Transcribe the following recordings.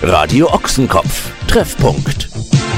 Radio Ochsenkopf. Treffpunkt.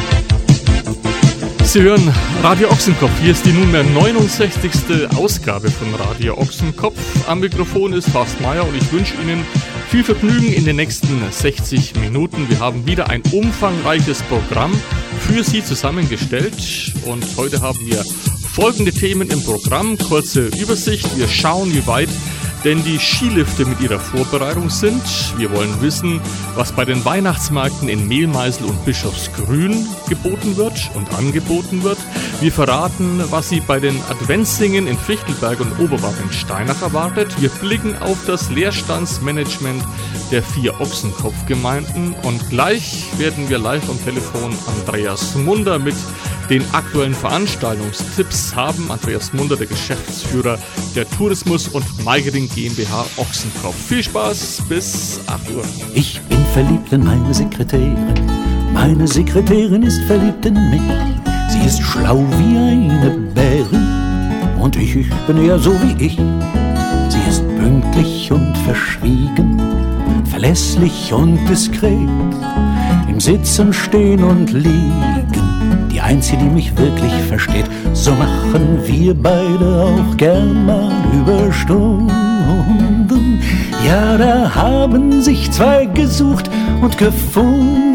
Sie hören Radio Ochsenkopf. Hier ist die nunmehr 69. Ausgabe von Radio Ochsenkopf. Am Mikrofon ist Horst Meier und ich wünsche Ihnen viel Vergnügen in den nächsten 60 Minuten. Wir haben wieder ein umfangreiches Programm für Sie zusammengestellt und heute haben wir folgende Themen im Programm. Kurze Übersicht. Wir schauen, wie weit denn die Skilifte mit ihrer Vorbereitung sind. Wir wollen wissen, was bei den Weihnachtsmärkten in Mehlmeisel und Bischofsgrün geboten wird und angeboten wird. Wir verraten, was Sie bei den Adventssingen in Fichtelberg und Oberwart-Steinach erwartet. Wir blicken auf das Leerstandsmanagement der 4 Ochsenkopfgemeinden und gleich werden wir live am Telefon Andreas Munder mit den aktuellen Veranstaltungstipps haben. Andreas Munder, der Geschäftsführer der Tourismus- und Marketing GmbH Ochsenkopf. Viel Spaß, bis 8 Uhr. Ich bin verliebt in meine Sekretärin. Meine Sekretärin ist verliebt in mich. Sie ist schlau wie eine Bärin und ich bin eher so wie ich. Sie ist pünktlich und verschwiegen, verlässlich und diskret, im Sitzen, Stehen und Liegen, die Einzige, die mich wirklich versteht. So machen wir beide auch gern mal Überstunden. Ja, da haben sich 2 gesucht und gefunden.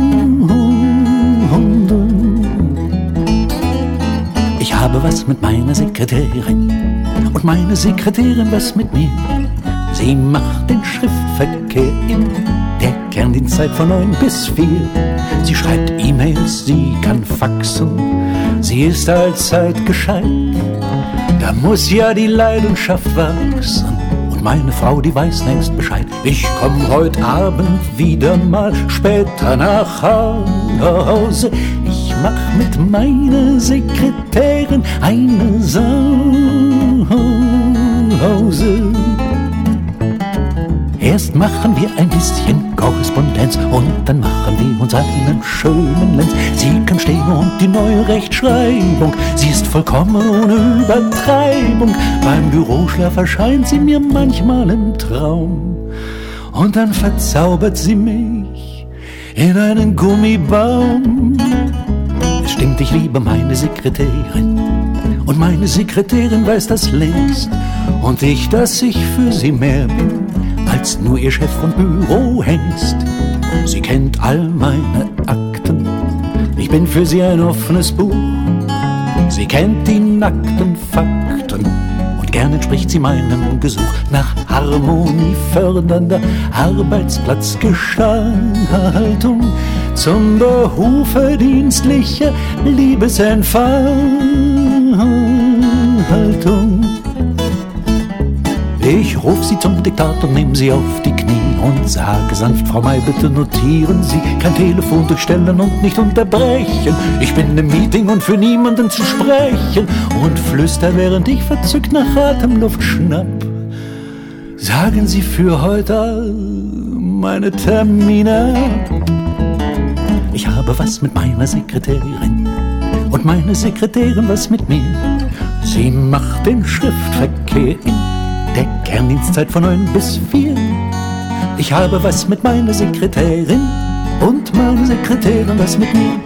Ich habe was mit meiner Sekretärin und meine Sekretärin was mit mir. Sie macht den Schriftverkehr in der Kerndienstzeit von 9 bis 4. Sie schreibt E-Mails, sie kann faxen, sie ist allzeit gescheit. Da muss ja die Leidenschaft wachsen und meine Frau, die weiß längst Bescheid. Ich komm heute Abend wieder mal später nach Hause. Ich mach mit meiner Sekretärin eine Sause. Erst machen wir ein bisschen Korrespondenz und dann machen wir uns einen schönen Lenz. Sie kann stehen und die neue Rechtschreibung, sie ist vollkommen ohne Übertreibung. Beim Büroschlaf erscheint sie mir manchmal im Traum und dann verzaubert sie mich in einen Gummibaum. Es stimmt, ich liebe meine Sekretärin und meine Sekretärin weiß das längst und ich, dass ich für sie mehr bin als nur ihr Chef und Bürohengst. Sie kennt all meine Akten, ich bin für sie ein offenes Buch. Sie kennt die nackten Fakten und gern entspricht sie meinem Gesuch nach harmoniefördernder Arbeitsplatzgestaltung zum Behufe dienstlicher Liebesentfaltung. Ich ruf sie zum Diktat und nehm sie auf die Knie und sage sanft, Frau May, bitte notieren Sie, kein Telefon durchstellen und nicht unterbrechen. Ich bin im Meeting und für niemanden zu sprechen und flüster, während ich verzückt nach Atemluft schnapp. Sagen Sie für heute all meine Termine ab. Ich habe was mit meiner Sekretärin und meine Sekretärin was mit mir. Sie macht den Schriftverkehr in der Kerndienstzeit von 9 bis 4. Ich habe was mit meiner Sekretärin und meine Sekretärin was mit mir.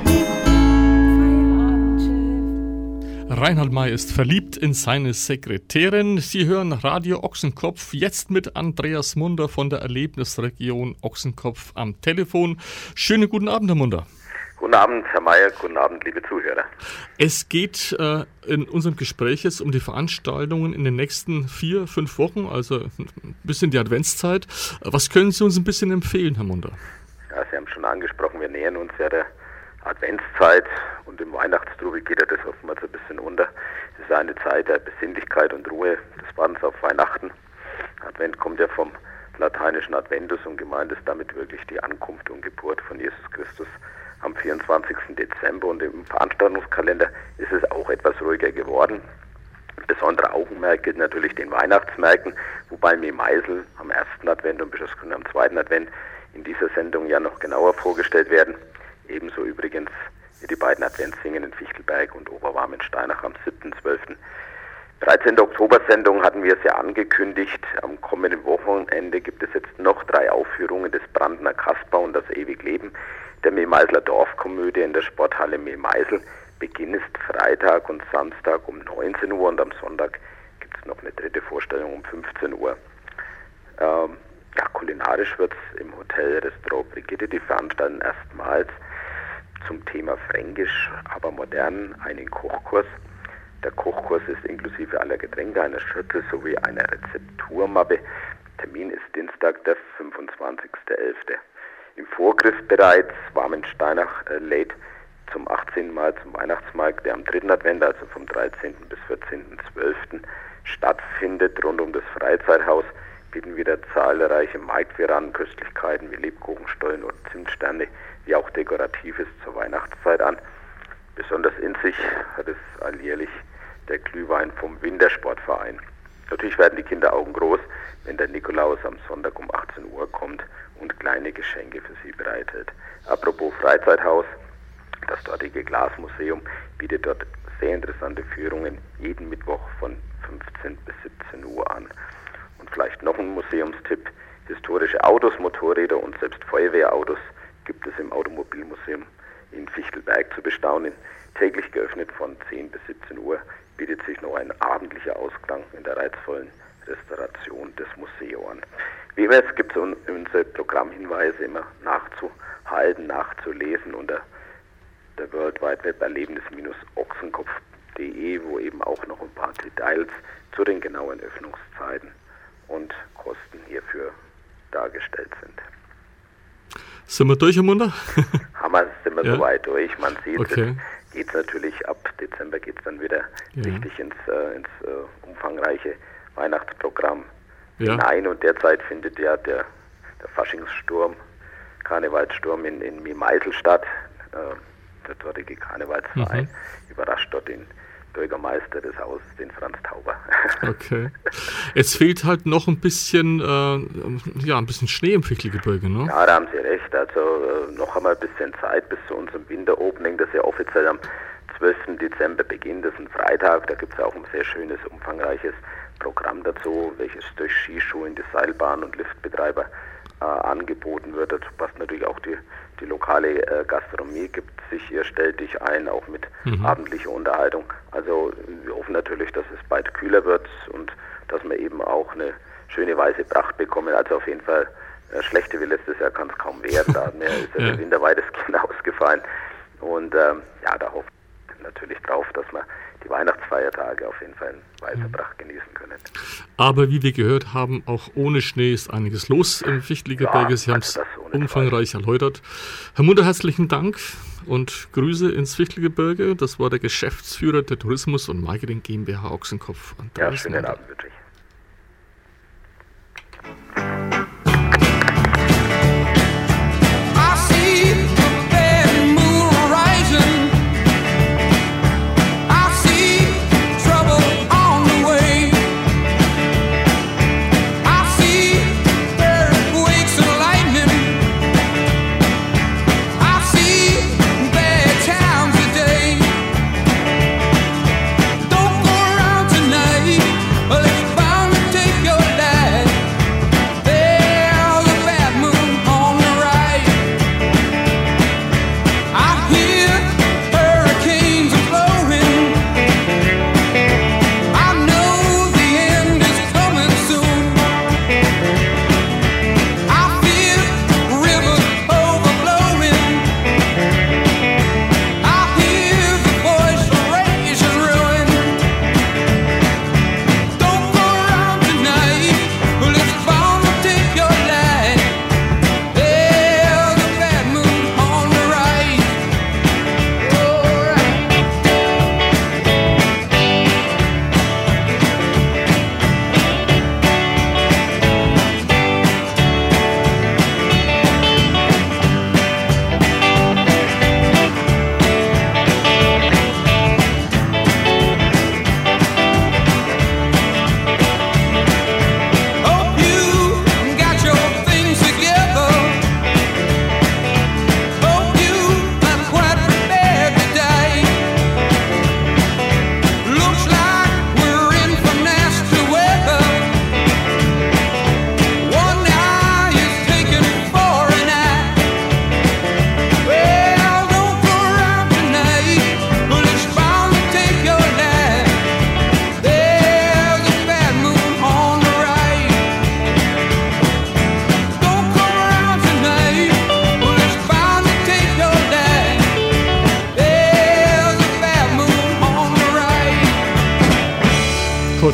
Reinhard May ist verliebt in seine Sekretärin. Sie hören Radio Ochsenkopf, jetzt mit Andreas Munder von der Erlebnisregion Ochsenkopf am Telefon. Schönen guten Abend, Herr Munder. Guten Abend, Herr Meier, guten Abend, liebe Zuhörer. Es geht in unserem Gespräch jetzt um die Veranstaltungen in den nächsten 4-5 Wochen, also ein bisschen die Adventszeit. Was können Sie uns ein bisschen empfehlen, Herr Munder? Ja, Sie haben schon angesprochen, wir nähern uns ja der Adventszeit und im Weihnachtstrubel geht ja das oftmals ein bisschen unter. Es ist eine Zeit der Besinnlichkeit und Ruhe des Wartens auf Weihnachten. Advent kommt ja vom lateinischen Adventus und gemeint ist damit wirklich die Ankunft und Geburt von Jesus Christus am 24. Dezember und im Veranstaltungskalender ist es auch etwas ruhiger geworden. Besonderer Augenmerk gilt natürlich den Weihnachtsmärkten, wobei Mehlmeisel am 1. Advent und Bischofsgrün am 2. Advent in dieser Sendung ja noch genauer vorgestellt werden. Ebenso übrigens die beiden Adventssingen in Fichtelberg und Oberwart-Steinach am 7.12. 13. Oktober-Sendung hatten wir es ja angekündigt. Am kommenden Wochenende gibt es jetzt noch 3 Aufführungen des Brandner Kasper und das Ewigleben der Mehmeisler Dorfkomödie in der Sporthalle Mehmeisel. Beginn ist Freitag und Samstag um 19 Uhr und am Sonntag gibt es noch eine 3. Vorstellung um 15 Uhr. Kulinarisch wird es im Hotel Restaurant Brigitte, die veranstalten erstmals zum Thema Fränkisch, aber modern, einen Kochkurs. Der Kochkurs ist inklusive aller Getränke, einer Schüssel sowie einer Rezepturmappe. Termin ist Dienstag, der 25.11. Im Vorgriff bereits Warmensteinach lädt zum 18. Mal zum Weihnachtsmarkt, der am 3. Advent, also vom 13. bis 14.12. stattfindet. Rund um das Freizeithaus bieten wieder zahlreiche Marktware an, Köstlichkeiten wie Lebkuchenstollen oder Zimtsterne, wie auch Dekoratives zur Weihnachtszeit an. Besonders in sich hat es alljährlich der Glühwein vom Wintersportverein. Natürlich werden die Kinderaugen groß, wenn der Nikolaus am Sonntag um 18 Uhr kommt und kleine Geschenke für sie bereitet. Apropos Freizeithaus, das dortige Glasmuseum bietet dort sehr interessante Führungen jeden Mittwoch von 15 bis 17 Uhr an. Und vielleicht noch ein Museumstipp: historische Autos, Motorräder und selbst Feuerwehrautos gibt es im Automobilmuseum in Fichtelberg zu bestaunen. Täglich geöffnet von 10 bis 17 Uhr bietet sich noch ein abendlicher Ausklang in der reizvollen Restauration des Museums an. Wie immer, es gibt unsere Programmhinweise immer nachzuhalten, nachzulesen unter der World Wide Web Erlebnis-Ochsenkopf.de, wo eben auch noch ein paar Details zu den genauen Öffnungszeiten und Kosten hierfür dargestellt sind. Sind wir durch, Herr Munder? Sind wir soweit durch. Man sieht, okay. Jetzt geht es natürlich ab Dezember geht es dann wieder richtig ins umfangreiche Weihnachtsprogramm hinein. Und derzeit findet ja der Faschingssturm, Karnevalssturm in Mehmeisel statt. Der dortige Karnevalsverein überrascht dort den Bürgermeister des Hauses, den Franz Tauber. Okay. Es fehlt halt noch ein bisschen, ein bisschen Schnee im Fichtelgebirge, ne? Ja, da haben Sie recht. Also noch einmal ein bisschen Zeit bis zu unserem Winteropening, das ja offiziell am 12. Dezember beginnt. Das ist ein Freitag. Da gibt es auch ein sehr schönes, umfangreiches Programm dazu, welches durch Skischulen, die Seilbahn und Liftbetreiber angeboten wird. Dazu passt natürlich auch die lokale Gastronomie, gibt sich ihr Stellt dich ein, auch mit abendlicher Unterhaltung. Also wir hoffen natürlich, dass es bald kühler wird und dass wir eben auch eine schöne weiße Pracht bekommen. Also auf jeden Fall schlechter wie letztes Jahr kann es kaum werden. Da ist der Winter weitestgehend ausgefallen. Und da hoffen wir natürlich drauf, dass wir die Weihnachtsfeiertage auf jeden Fall in weißer Pracht genießen können. Aber wie wir gehört haben, auch ohne Schnee ist einiges los im Fichtelgebirge. Sie haben es umfangreich erläutert. Herr Munder, herzlichen Dank und Grüße ins Fichtelgebirge. Das war der Geschäftsführer der Tourismus- und Marketing GmbH Ochsenkopf. Ja, schönen Abend wünsche ich. Don't go around tonight. Let's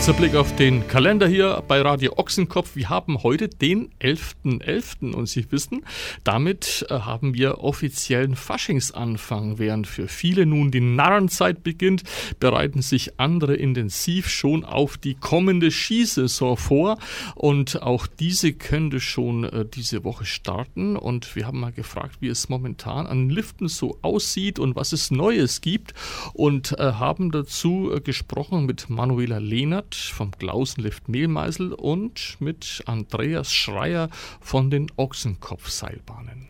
Kurzer Blick auf den Kalender hier bei Radio Ochsenkopf. Wir haben heute den 11.11. und Sie wissen, damit haben wir offiziellen Faschingsanfang. Während für viele nun die Narrenzeit beginnt, bereiten sich andere intensiv schon auf die kommende Skisaison vor. Und auch diese könnte schon diese Woche starten. Und wir haben mal gefragt, wie es momentan an Liften so aussieht und was es Neues gibt. Und haben dazu gesprochen mit Manuela Lehnert vom Klausenlift Mehlmeißel und mit Andreas Schreier von den Ochsenkopf-Seilbahnen.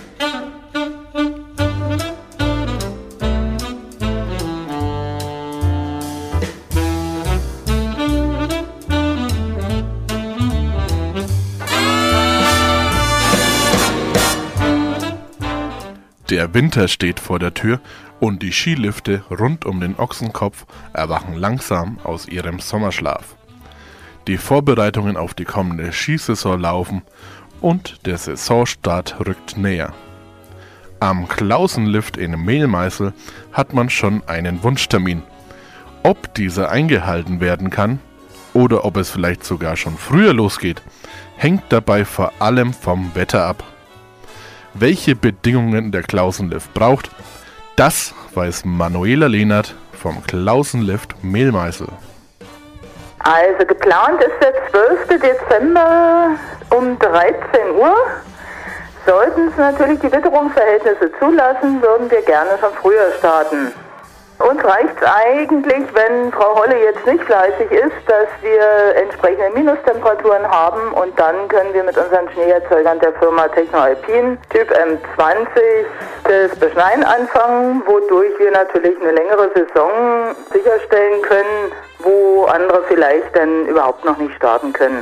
Der Winter steht vor der Tür und die Skilifte rund um den Ochsenkopf erwachen langsam aus ihrem Sommerschlaf. Die Vorbereitungen auf die kommende Skisaison laufen und der Saisonstart rückt näher. Am Klausenlift in Mehlmeißel hat man schon einen Wunschtermin. Ob dieser eingehalten werden kann oder ob es vielleicht sogar schon früher losgeht, hängt dabei vor allem vom Wetter ab. Welche Bedingungen der Klausenlift braucht, das weiß Manuela Lehnert vom Klausenlift Mehlmeißel. Also geplant ist der 12. Dezember um 13 Uhr. Sollten es natürlich die Witterungsverhältnisse zulassen, würden wir gerne schon früher starten. Uns reicht es eigentlich, wenn Frau Holle jetzt nicht fleißig ist, dass wir entsprechende Minustemperaturen haben und dann können wir mit unseren Schneeerzeugern der Firma Techno-Alpin Typ M20 das Beschneien anfangen, wodurch wir natürlich eine längere Saison sicherstellen können, wo andere vielleicht dann überhaupt noch nicht starten können.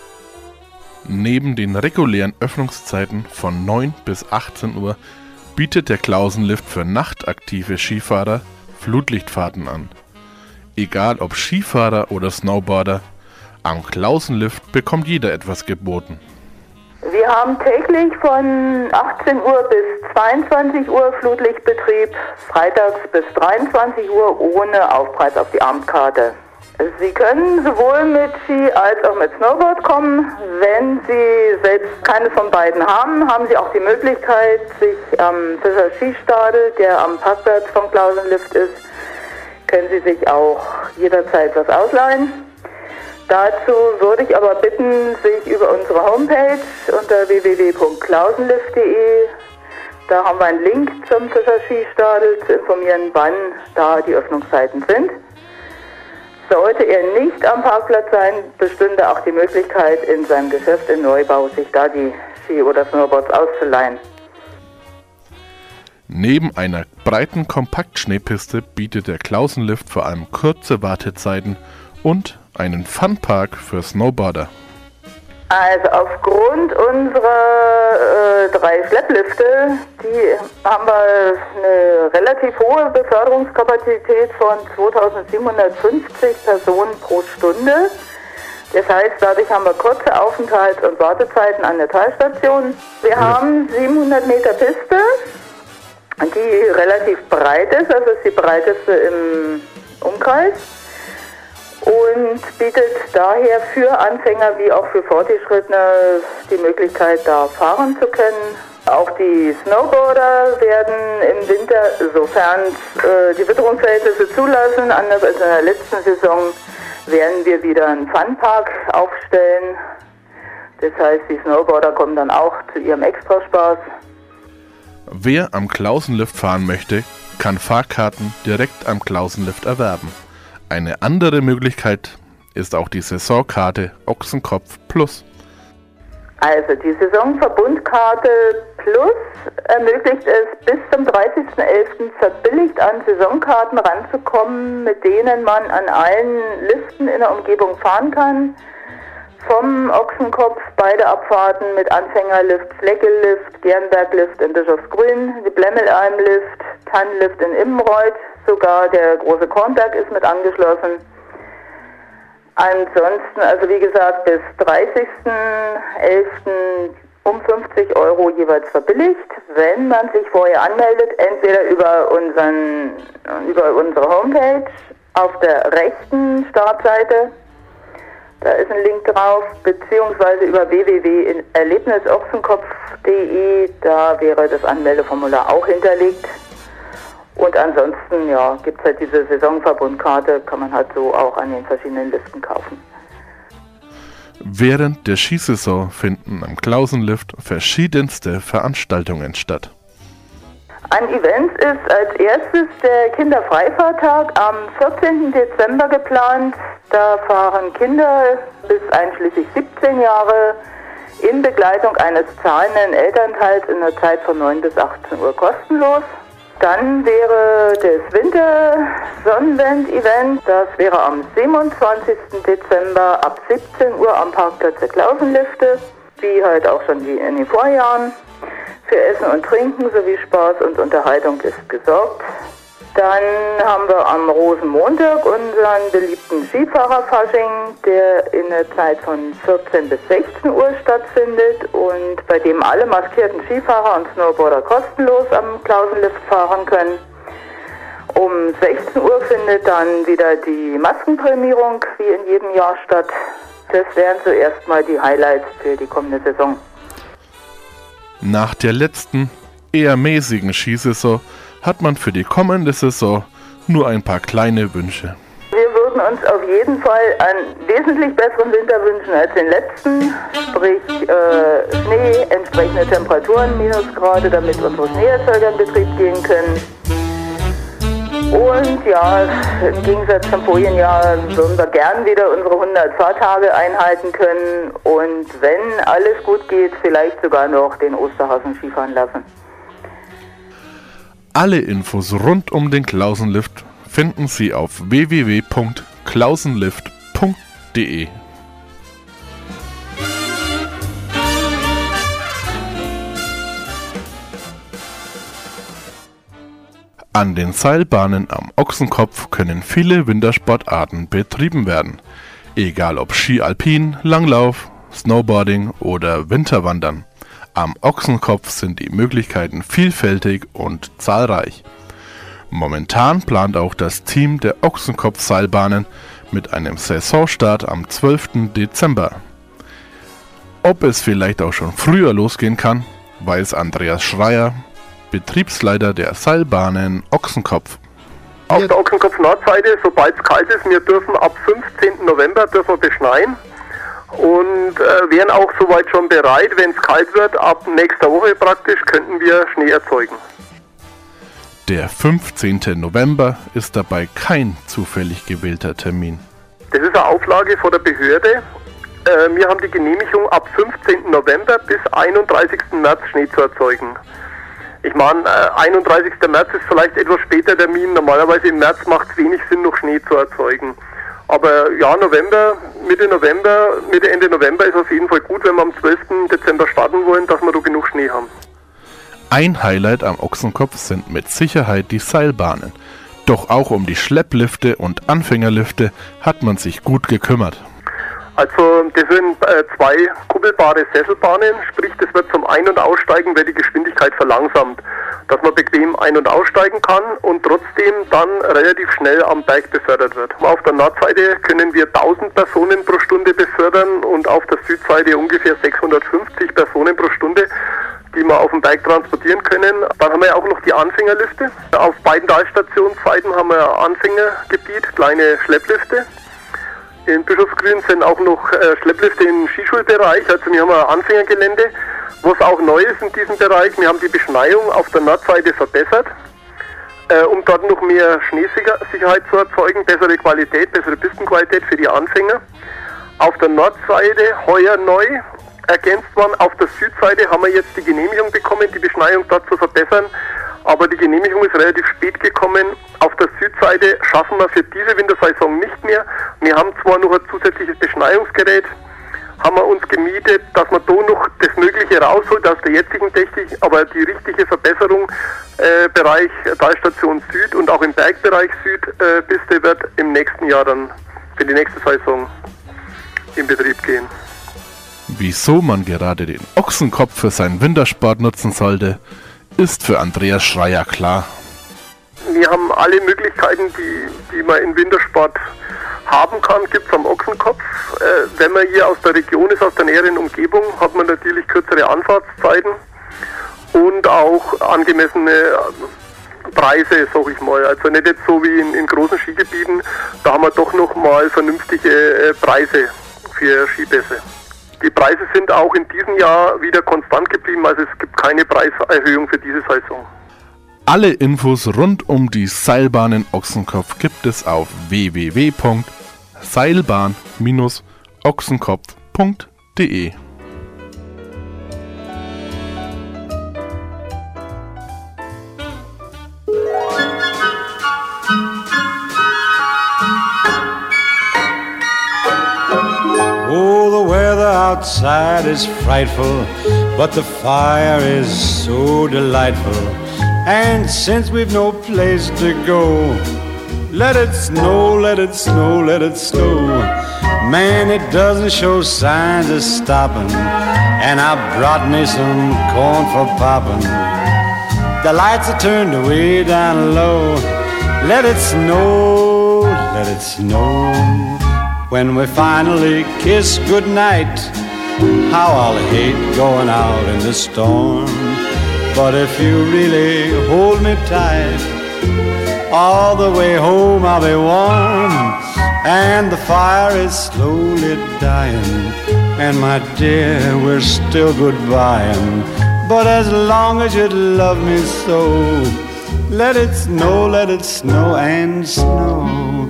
Neben den regulären Öffnungszeiten von 9 bis 18 Uhr bietet der Klausenlift für nachtaktive Skifahrer Flutlichtfahrten an. Egal ob Skifahrer oder Snowboarder, am Klausenlift bekommt jeder etwas geboten. Wir haben täglich von 18 Uhr bis 22 Uhr Flutlichtbetrieb, freitags bis 23 Uhr ohne Aufpreis auf die Abendkarte. Sie können sowohl mit Ski als auch mit Snowboard kommen. Wenn Sie selbst keines von beiden haben, haben Sie auch die Möglichkeit, sich am Fischer Skistadel, der am Parkplatz vom Klausenlift ist, können Sie sich auch jederzeit was ausleihen. Dazu würde ich aber bitten, sich über unsere Homepage unter www.klausenlift.de, da haben wir einen Link zum Fischer Skistadel, zu informieren, wann da die Öffnungszeiten sind. Sollte er nicht am Parkplatz sein, bestünde auch die Möglichkeit, in seinem Geschäft in Neubau sich da die Ski oder Snowboards auszuleihen. Neben einer breiten Kompaktschneepiste bietet der Klausenlift vor allem kurze Wartezeiten und einen Funpark für Snowboarder. Also aufgrund unserer 3 Schlepplifte, die haben wir eine relativ hohe Beförderungskapazität von 2750 Personen pro Stunde. Das heißt, dadurch haben wir kurze Aufenthalts- und Wartezeiten an der Talstation. Wir haben 700 Meter Piste, die relativ breit ist, also ist die breiteste im Umkreis. Und bietet daher für Anfänger wie auch für Fortgeschrittene die Möglichkeit, da fahren zu können. Auch die Snowboarder werden im Winter, sofern die Witterungsverhältnisse zulassen, anders als in der letzten Saison, werden wir wieder einen Funpark aufstellen. Das heißt, die Snowboarder kommen dann auch zu ihrem Extraspaß. Wer am Klausenlift fahren möchte, kann Fahrkarten direkt am Klausenlift erwerben. Eine andere Möglichkeit ist auch die Saisonkarte Ochsenkopf Plus. Also die Saisonverbundkarte Plus ermöglicht es, bis zum 30.11. verbilligt an Saisonkarten ranzukommen, mit denen man an allen Liften in der Umgebung fahren kann. Vom Ochsenkopf beide Abfahrten mit Anfängerlift, Fleckelift, Gernberglift in Bischofsgrün, die Blemmelalmlift, Tannlift in Immenreuth, sogar der große Kornberg ist mit angeschlossen. Ansonsten, also wie gesagt, bis 30.11. um 50 Euro jeweils verbilligt, wenn man sich vorher anmeldet, entweder über unsere Homepage auf der rechten Startseite Da ist ein Link drauf, beziehungsweise über www.erlebnisochsenkopf.de, da wäre das Anmeldeformular auch hinterlegt. Und ansonsten, ja, gibt es halt diese Saisonverbundkarte, kann man halt so auch an den verschiedenen Liften kaufen. Während der Skisaison finden am Klausenlift verschiedenste Veranstaltungen statt. An Events ist als erstes der Kinderfreifahrttag am 14. Dezember geplant. Da fahren Kinder bis einschließlich 17 Jahre in Begleitung eines zahlenden Elternteils in der Zeit von 9 bis 18 Uhr kostenlos. Dann wäre das Winter-Sonnenwend-Event, das wäre am 27. Dezember ab 17 Uhr am Parkplatz der Klausenlifte, wie halt auch schon in den Vorjahren. Für Essen und Trinken sowie Spaß und Unterhaltung ist gesorgt. Dann haben wir am Rosenmontag unseren beliebten Skifahrerfasching, der in der Zeit von 14 bis 16 Uhr stattfindet und bei dem alle maskierten Skifahrer und Snowboarder kostenlos am Klausenlift fahren können. Um 16 Uhr findet dann wieder die Maskenprämierung wie in jedem Jahr statt. Das wären zuerst mal die Highlights für die kommende Saison. Nach der letzten, eher mäßigen Skisaison hat man für die kommende Saison nur ein paar kleine Wünsche. Wir würden uns auf jeden Fall einen wesentlich besseren Winter wünschen als den letzten, sprich Schnee, entsprechende Temperaturen, Minusgrade, damit unsere Schneeerzeuger in Betrieb gehen können. Und ja, im Gegensatz zum vorigen Jahr würden wir gern wieder unsere 100 Fahrtage einhalten können und wenn alles gut geht, vielleicht sogar noch den Osterhasen Skifahren lassen. Alle Infos rund um den Klausenlift finden Sie auf www.klausenlift.de. An den Seilbahnen am Ochsenkopf können viele Wintersportarten betrieben werden, egal ob Ski Alpin, Langlauf, Snowboarding oder Winterwandern. Am Ochsenkopf sind die Möglichkeiten vielfältig und zahlreich. Momentan plant auch das Team der Ochsenkopf-Seilbahnen mit einem Saisonstart am 12. Dezember. Ob es vielleicht auch schon früher losgehen kann, weiß Andreas Schreier, Betriebsleiter der Seilbahnen Ochsenkopf. Auf der Ochsenkopf-Nordseite, sobald es kalt ist, wir dürfen ab 15. November beschneien und wären auch soweit schon bereit, wenn es kalt wird, ab nächster Woche praktisch, könnten wir Schnee erzeugen. Der 15. November ist dabei kein zufällig gewählter Termin. Das ist eine Auflage von der Behörde. Wir haben die Genehmigung ab 15. November bis 31. März Schnee zu erzeugen. Ich meine, 31. März ist vielleicht etwas später Termin. Normalerweise im März macht es wenig Sinn, noch Schnee zu erzeugen. Aber ja, Mitte Ende November ist auf jeden Fall gut, wenn wir am 12. Dezember starten wollen, dass wir da genug Schnee haben. Ein Highlight am Ochsenkopf sind mit Sicherheit die Seilbahnen. Doch auch um die Schlepplifte und Anfängerlifte hat man sich gut gekümmert. Also das sind zwei kuppelbare Sesselbahnen, sprich das wird zum Ein- und Aussteigen, wird die Geschwindigkeit verlangsamt, dass man bequem ein- und aussteigen kann und trotzdem dann relativ schnell am Berg befördert wird. Auf der Nordseite können wir 1000 Personen pro Stunde befördern und auf der Südseite ungefähr 650 Personen pro Stunde, die wir auf dem Berg transportieren können. Dann haben wir auch noch die Anfängerlifte. Auf beiden Talstationsseiten haben wir ein Anfängergebiet, kleine Schlepplifte. In Bischofsgrün sind auch noch Schlepplifte im Skischulbereich, also wir haben ein Anfängergelände. Was auch neu ist in diesem Bereich, wir haben die Beschneiung auf der Nordseite verbessert, um dort noch mehr Schneesicherheit zu erzeugen, bessere Qualität, bessere Pistenqualität für die Anfänger. Auf der Nordseite heuer neu ergänzt worden, auf der Südseite haben wir jetzt die Genehmigung bekommen, die Beschneiung dort zu verbessern. Aber die Genehmigung ist relativ spät gekommen. Auf der Südseite schaffen wir für diese Wintersaison nicht mehr. Wir haben zwar noch ein zusätzliches Beschneiungsgerät, haben wir uns gemietet, dass man da noch das Mögliche rausholt aus der jetzigen Technik, aber die richtige Verbesserung Bereich Talstation Süd und auch im Bergbereich Südpiste wird im nächsten Jahr dann für die nächste Saison in Betrieb gehen. Wieso man gerade den Ochsenkopf für seinen Wintersport nutzen sollte, ist für Andreas Schreier klar. Wir haben alle Möglichkeiten, die man im Wintersport haben kann, gibt es am Ochsenkopf. Wenn man hier aus der Region ist, aus der näheren Umgebung, hat man natürlich kürzere Anfahrtszeiten und auch angemessene Preise, sag ich mal. Also nicht jetzt so wie in großen Skigebieten, da haben wir doch noch mal vernünftige Preise für Skipässe. Die Preise sind auch in diesem Jahr wieder konstant geblieben, also es gibt keine Preiserhöhung für diese Saison. Alle Infos rund um die Seilbahn in Ochsenkopf gibt es auf www.seilbahn-ochsenkopf.de. Oh, the weather outside is frightful, but the fire is so delightful. And since we've no place to go, let it snow, let it snow, let it snow. Man, it doesn't show signs of stopping, and I brought me some corn for popping. The lights are turned way down low. Let it snow, let it snow. When we finally kiss goodnight, how I'll hate going out in the storm. But if you really hold me tight, all the way home I'll be warm. And the fire is slowly dying, and my dear, we're still goodbying. But as long as you love me so, let it snow and snow.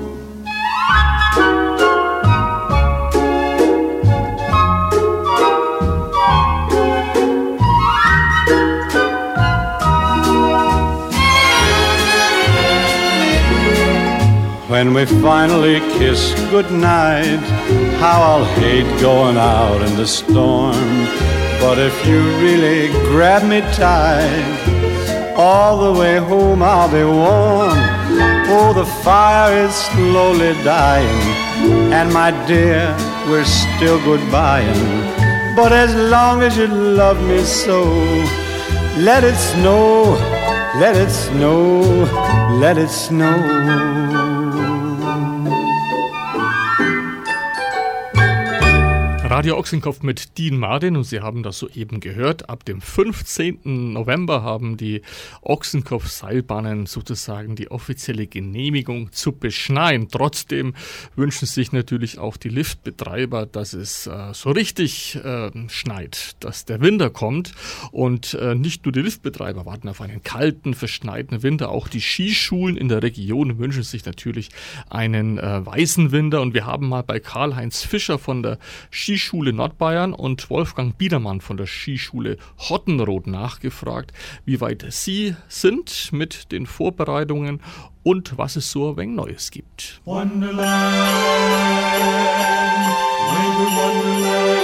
When we finally kiss goodnight, how I'll hate going out in the storm. But if you really grab me tight, all the way home I'll be warm. Oh, the fire is slowly dying, and my dear, we're still goodbying. But as long as you love me so, let it snow, let it snow, let it snow. Radio Ochsenkopf mit Dean Martin, und Sie haben das soeben gehört. Ab dem 15. November haben die Ochsenkopf-Seilbahnen sozusagen die offizielle Genehmigung zu beschneien. Trotzdem wünschen sich natürlich auch die Liftbetreiber, dass es so richtig schneit, dass der Winter kommt. Und nicht nur die Liftbetreiber warten auf einen kalten, verschneiten Winter. Auch die Skischulen in der Region wünschen sich natürlich einen weißen Winter. Und wir haben mal bei Karl-Heinz Fischer von der Skischule Nordbayern und Wolfgang Biedermann von der Skischule Hottenrot nachgefragt, wie weit sie sind mit den Vorbereitungen und was es so ein wenig Neues gibt. Wonderland, Wonderland,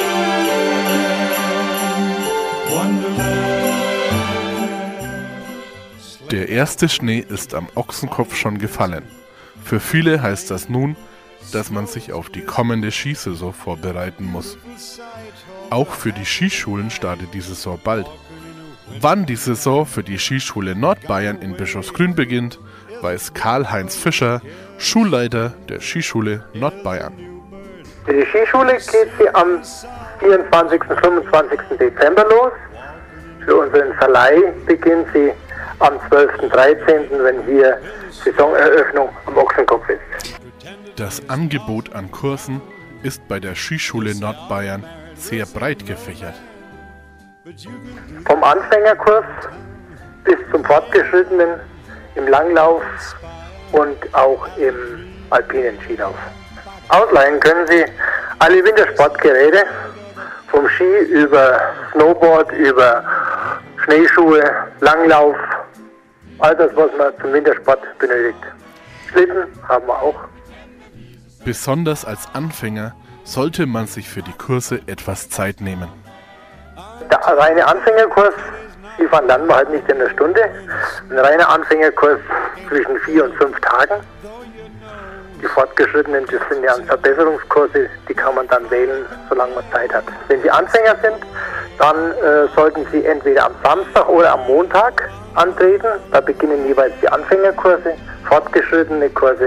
Wonderland. Der erste Schnee ist am Ochsenkopf schon gefallen. Für viele heißt das nun, dass man sich auf die kommende Skisaison vorbereiten muss. Auch für die Skischulen startet die Saison bald. Wann die Saison für die Skischule Nordbayern in Bischofsgrün beginnt, weiß Karl-Heinz Fischer, Schulleiter der Skischule Nordbayern. Für die Skischule geht sie am 24. und 25. Dezember los. Für unseren Verleih beginnt sie am 12. und 13., wenn hier Saisoneröffnung am Ochsenkopf ist. Das Angebot an Kursen ist bei der Skischule Nordbayern sehr breit gefächert. Vom Anfängerkurs bis zum Fortgeschrittenen im Langlauf und auch im alpinen Skilauf. Ausleihen können Sie alle Wintersportgeräte, vom Ski über Snowboard, über Schneeschuhe, Langlauf, all das, was man zum Wintersport benötigt. Schlitten haben wir auch. Besonders als Anfänger sollte man sich für die Kurse etwas Zeit nehmen. Der reine Anfängerkurs, Skifahren lernen wir halt nicht in einer Stunde. Ein reiner Anfängerkurs zwischen 4 und 5 Tagen. Die Fortgeschrittenen, das sind ja Verbesserungskurse, die kann man dann wählen, solange man Zeit hat. Wenn Sie Anfänger sind, dann sollten Sie entweder am Samstag oder am Montag antreten. Da beginnen jeweils die Anfängerkurse. Fortgeschrittene Kurse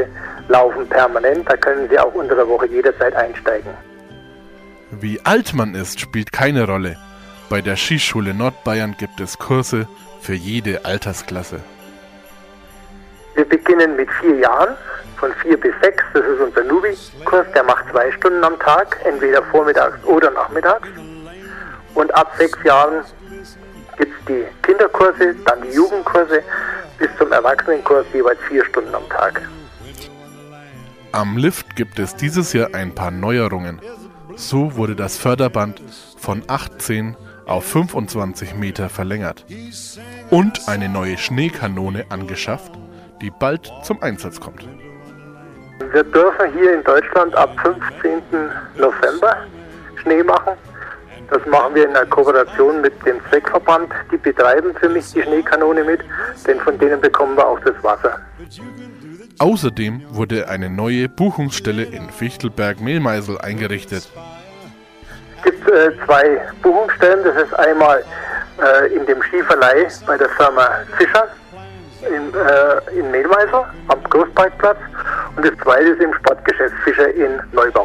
laufen permanent. Da können Sie auch unter der Woche jederzeit einsteigen. Wie alt man ist, spielt keine Rolle. Bei der Skischule Nordbayern gibt es Kurse für jede Altersklasse. Wir beginnen mit 4 Jahren, von 4 bis 6. Das ist unser Nubi-Kurs, der macht 2 Stunden am Tag, entweder vormittags oder nachmittags. Und ab 6 Jahren gibt es die Kinderkurse, dann die Jugendkurse, bis zum Erwachsenenkurs jeweils 4 Stunden am Tag. Am Lift gibt es dieses Jahr ein paar Neuerungen. So wurde das Förderband von 18 auf 25 Meter verlängert und eine neue Schneekanone angeschafft, die bald zum Einsatz kommt. Wir dürfen hier in Deutschland ab 15. November Schnee machen. Das machen wir in einer Kooperation mit dem Zweckverband. Die betreiben für mich die Schneekanone mit, denn von denen bekommen wir auch das Wasser. Außerdem wurde eine neue Buchungsstelle in Fichtelberg-Mehlmeisel eingerichtet. Es gibt 2 Buchungsstellen. Das ist einmal in dem Skiverleih bei der Firma Fischer in Mehlmeisel am Großparkplatz und das zweite ist im Sportgeschäft Fischer in Neubau.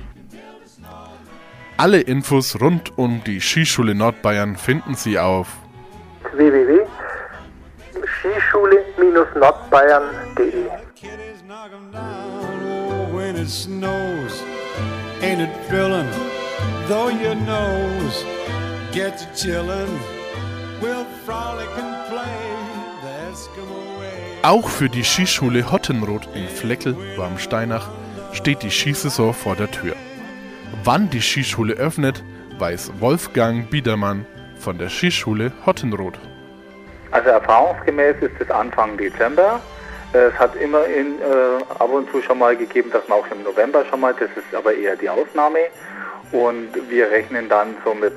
Alle Infos rund um die Skischule Nordbayern finden Sie auf www.skischule-nordbayern.de. When it snows, ain't it thrilling? Though your nose gets chillin', we'll frolic and play the Eskimo way. Auch für die Skischule Hottenrot in Fleckel, Warmsteinach, steht die Skisaison vor der Tür. Wann die Skischule öffnet, weiß Wolfgang Biedermann von der Skischule Hottenrot. Also erfahrungsgemäß ist es Anfang Dezember. Es hat immerhin ab und zu schon mal gegeben, dass man auch im November schon mal, das ist aber eher die Ausnahme. Und wir rechnen dann so mit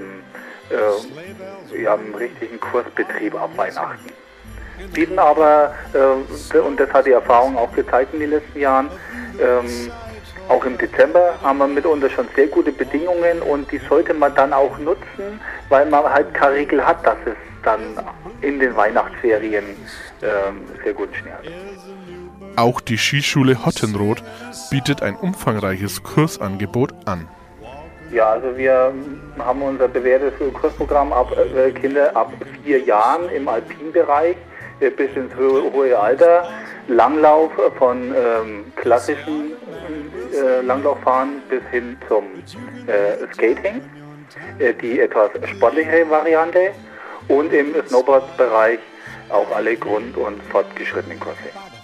einem richtigen Kursbetrieb ab Weihnachten. Bieten aber, und das hat die Erfahrung auch gezeigt in den letzten Jahren, auch im Dezember haben wir mitunter schon sehr gute Bedingungen und die sollte man dann auch nutzen, weil man halt keine Regel hat, dass es dann in den Weihnachtsferien sehr guten Schnee hat. Auch die Skischule Hottenrot bietet ein umfangreiches Kursangebot an. Ja, also wir haben unser bewährtes Kursprogramm ab Kinder ab 4 Jahren im Alpinbereich bis ins hohe Alter. Langlauf von klassischen Langlauffahren bis hin zum Skating, die etwas sportlichere Variante und im Snowboard-Bereich auch alle Grund- und fortgeschrittenen Kurse.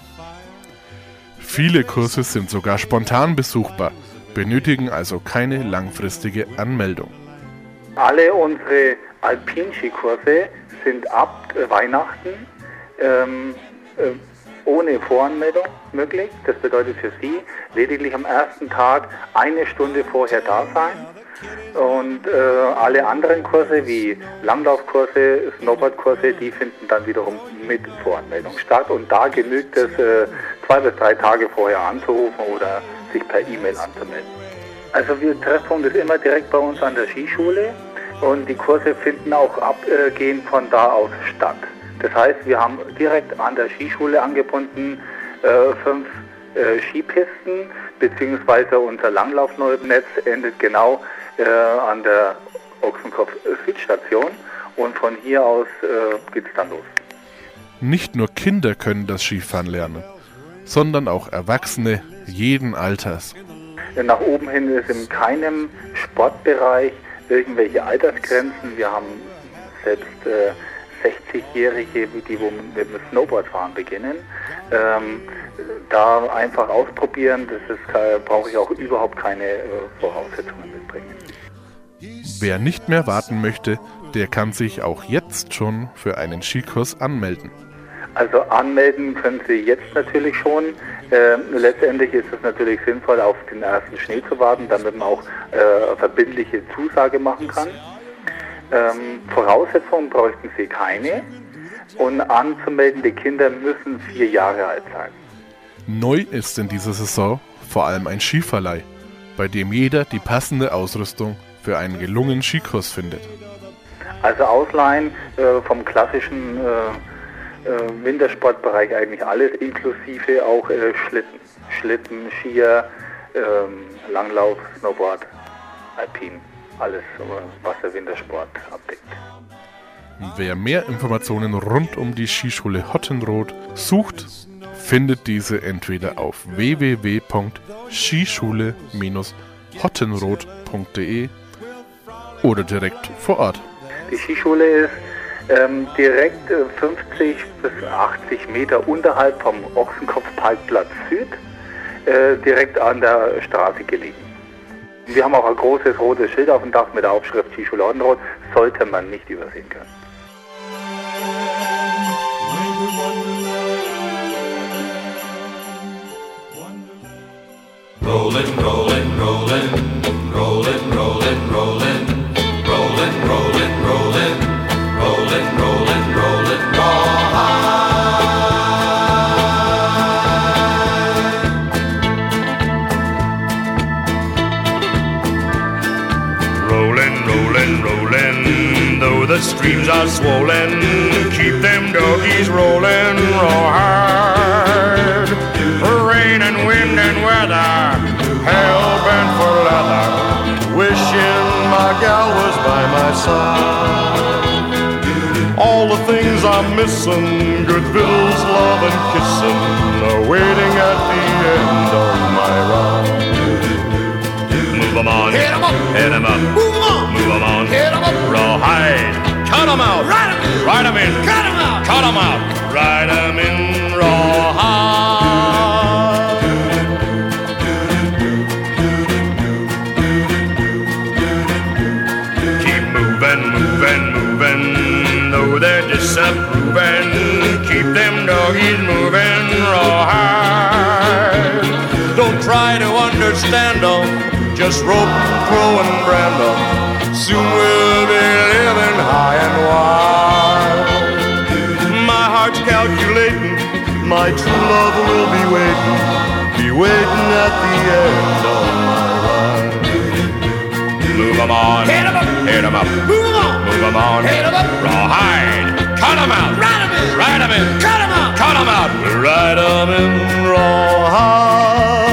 Viele Kurse sind sogar spontan besuchbar, benötigen also keine langfristige Anmeldung. Alle unsere Alpinskikurse sind ab Weihnachten ohne Voranmeldung möglich. Das bedeutet für Sie lediglich am ersten Tag 1 Stunde vorher da sein. Und alle anderen Kurse wie Langlaufkurse, Snowboardkurse, die finden dann wiederum mit Voranmeldung statt. Und da genügt es 2 bis 3 Tage vorher anzurufen oder sich per E-Mail anzumelden. Also wir Treffpunkt ist immer direkt bei uns an der Skischule und die Kurse finden auch abgehend von da aus statt. Das heißt, wir haben direkt an der Skischule angebunden 5 Skipisten, beziehungsweise unser Langlaufnetz endet genau an der Ochsenkopf Südstation und von hier aus geht es dann los. Nicht nur Kinder können das Skifahren lernen, sondern auch Erwachsene jeden Alters. Nach oben hin ist in keinem Sportbereich irgendwelche Altersgrenzen. Wir haben selbst 60-Jährige, die mit dem Snowboardfahren beginnen. Da einfach ausprobieren, brauche ich auch überhaupt keine Voraussetzungen mitbringen. Wer nicht mehr warten möchte, der kann sich auch jetzt schon für einen Skikurs anmelden. Also anmelden können Sie jetzt natürlich schon. Letztendlich ist es natürlich sinnvoll, auf den ersten Schnee zu warten, damit man auch verbindliche Zusage machen kann. Voraussetzungen bräuchten Sie keine. Und anzumeldende Kinder müssen 4 Jahre alt sein. Neu ist in dieser Saison vor allem ein Skiverleih, bei dem jeder die passende Ausrüstung für einen gelungenen Skikurs findet. Also Ausleihen vom klassischen Wintersportbereich eigentlich alles, inklusive auch Schlitten. Schlitten, Skier, Langlauf, Snowboard, Alpin, alles, was der Wintersport abdeckt. Wer mehr Informationen rund um die Skischule Hottenrot sucht, findet diese entweder auf www.skischule-hottenrot.de oder direkt vor Ort. Die Skischule ist direkt 50 bis 80 Meter unterhalb vom Ochsenkopf-Parkplatz Süd, direkt an der Straße gelegen. Wir haben auch ein großes rotes Schild auf dem Dach mit der Aufschrift Skischule Hottenrot, sollte man nicht übersehen können. Rollin', rollin', rollin', rollin', rollin', rollin', rollin', rollin', rollin', rollin', rollin', rollin', Rollin', rollin', rollin', though the streams are swollen, keep them doggies rollin' raw hard. Rain and wind and weather, hell-bent for leather, wishing my gal was by my side. All the things I'm missing, good victuals, love and kissing, are waiting at the end of my ride. Move 'em on, hit 'em up, hit 'em up, move 'em on, move 'em on, hit 'em up, rawhide, cut 'em out, ride 'em in, cut 'em out, cut 'em out, ride 'em in, rawhide. Moving, though they're disapproving, keep them doggies moving rawhide. Don't try to understand them, just rope, throw and brand them. Soon we'll be living high and wide. My heart's calculating, my true love will be waiting at the end of my ride. Move 'em on, hit 'em up, hit 'em up, move 'em on, move 'em on, hit 'em up, rawhide, cut 'em out, ride 'em in, ride 'em in, cut 'em out, cut 'em out, ride 'em in, rawhide.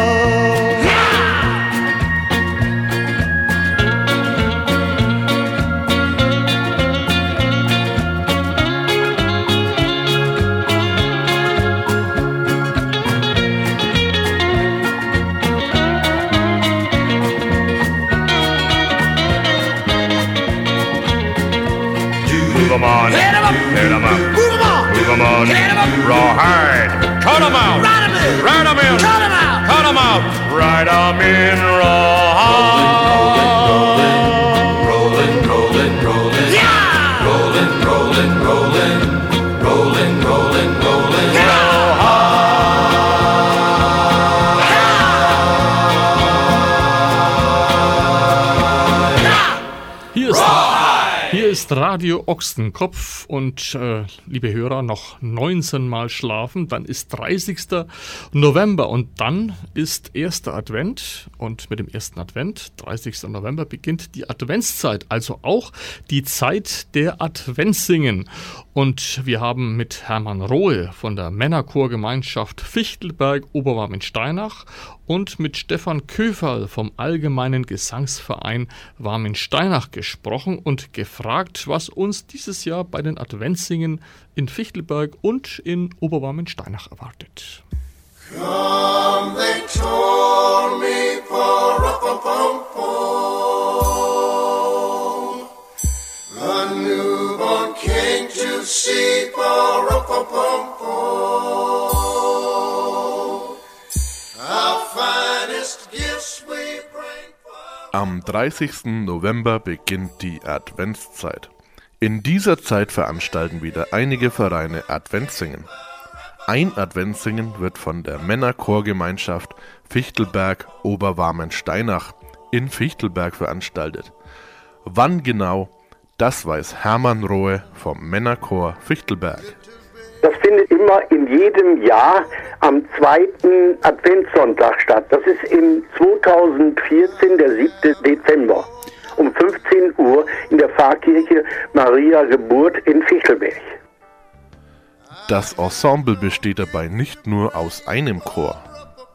Move 'em on, hit 'em up, hit 'em up, move 'em on, move 'em on, hit 'em up, rawhide, cut 'em out, ride 'em in, ride 'em in, cut 'em out, cut 'em out, ride 'em in, rawhide. Rollin', rollin', rollin', yeah, rollin', rollin', rollin', rollin', rollin', rollin', Hier ist Radio Ochsenkopf und liebe Hörer, noch 19 Mal schlafen, dann ist 30. November und dann ist erster Advent und mit dem ersten Advent, 30. November, beginnt die Adventszeit, also auch die Zeit der Adventssingen. Und wir haben mit Hermann Rohe von der Männerchorgemeinschaft Fichtelberg Oberwarmensteinach und mit Stefan Köferl vom Allgemeinen Gesangsverein Warmensteinach gesprochen und gefragt, was uns dieses Jahr bei den Adventssingen in Fichtelberg und in Oberwarmensteinach erwartet. Come, they told me for a newborn king to see for our finest gifts we bring. Am 30. November beginnt die Adventszeit. In dieser Zeit veranstalten wieder einige Vereine Adventssingen. Ein Adventssingen wird von der Männerchorgemeinschaft Fichtelberg Oberwarmensteinach in Fichtelberg veranstaltet. Wann genau, das weiß Hermann Rohe vom Männerchor Fichtelberg. Das findet immer in jedem Jahr am 2. Adventssonntag statt. Das ist in 2014 der 7. Dezember um 15 Uhr in der Pfarrkirche Maria Geburt in Fichtelberg. Das Ensemble besteht dabei nicht nur aus einem Chor.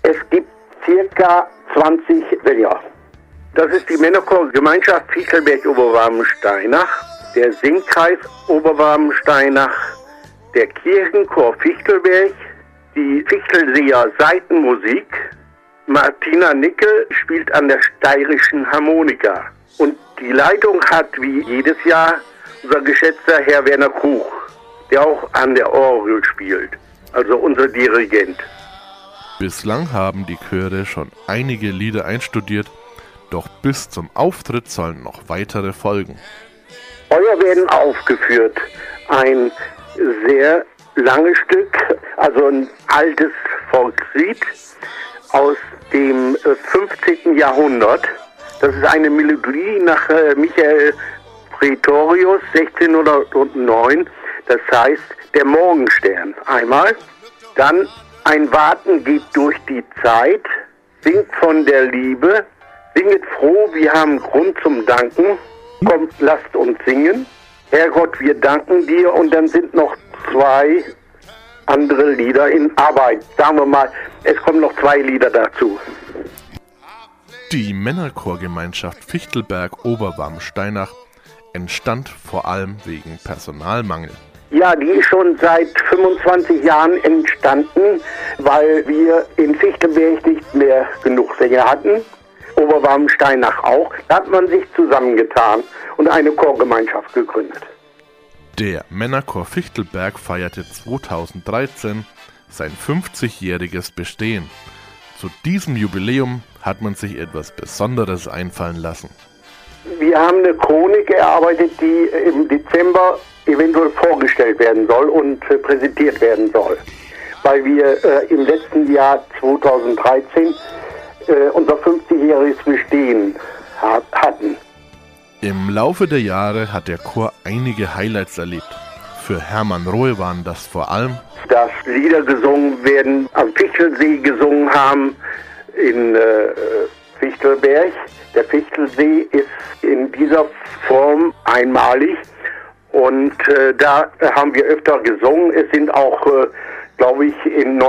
Es gibt circa 20 Sänger. Das ist die Männerchorgemeinschaft Fichtelberg-Oberwarmensteinach, der Singkreis Oberwarmensteinach, der Kirchenchor Fichtelberg, die Fichtelseer Saitenmusik. Martina Nickel spielt an der steirischen Harmonika. Und die Leitung hat wie jedes Jahr unser geschätzter Herr Werner Kruch, der auch an der Orgel spielt, also unser Dirigent. Bislang haben die Chöre schon einige Lieder einstudiert, doch bis zum Auftritt sollen noch weitere folgen. Heuer werden aufgeführt ein sehr langes Stück, also ein altes Volkslied aus dem 15. Jahrhundert. Das ist eine Melodie nach Michael Praetorius 1609. Das heißt, der Morgenstern einmal. Dann ein Warten geht durch die Zeit. Singt von der Liebe. Singet froh, wir haben Grund zum Danken. Kommt, lasst uns singen. Herrgott, wir danken dir. Und dann sind noch 2 andere Lieder in Arbeit. Sagen wir mal, es kommen noch 2 Lieder dazu. Die Männerchorgemeinschaft Fichtelberg-Oberwarmensteinach entstand vor allem wegen Personalmangel. Ja, die ist schon seit 25 Jahren entstanden, weil wir in Fichtelberg nicht mehr genug Sänger hatten. Oberwarmensteinach auch. Da hat man sich zusammengetan und eine Chorgemeinschaft gegründet. Der Männerchor Fichtelberg feierte 2013 sein 50-jähriges Bestehen. Zu diesem Jubiläum hat man sich etwas Besonderes einfallen lassen. Wir haben eine Chronik erarbeitet, die im Dezember eventuell vorgestellt werden soll und präsentiert werden soll. Weil wir im letzten Jahr 2013 unser 50-jähriges Bestehen hatten. Im Laufe der Jahre hat der Chor einige Highlights erlebt. Für Hermann Rohe waren das vor allem, dass Lieder gesungen werden, am Fichtelsee gesungen haben in Fichtelberg. Der Fichtelsee ist in dieser Form einmalig und da haben wir öfter gesungen. Es sind auch, glaube ich, in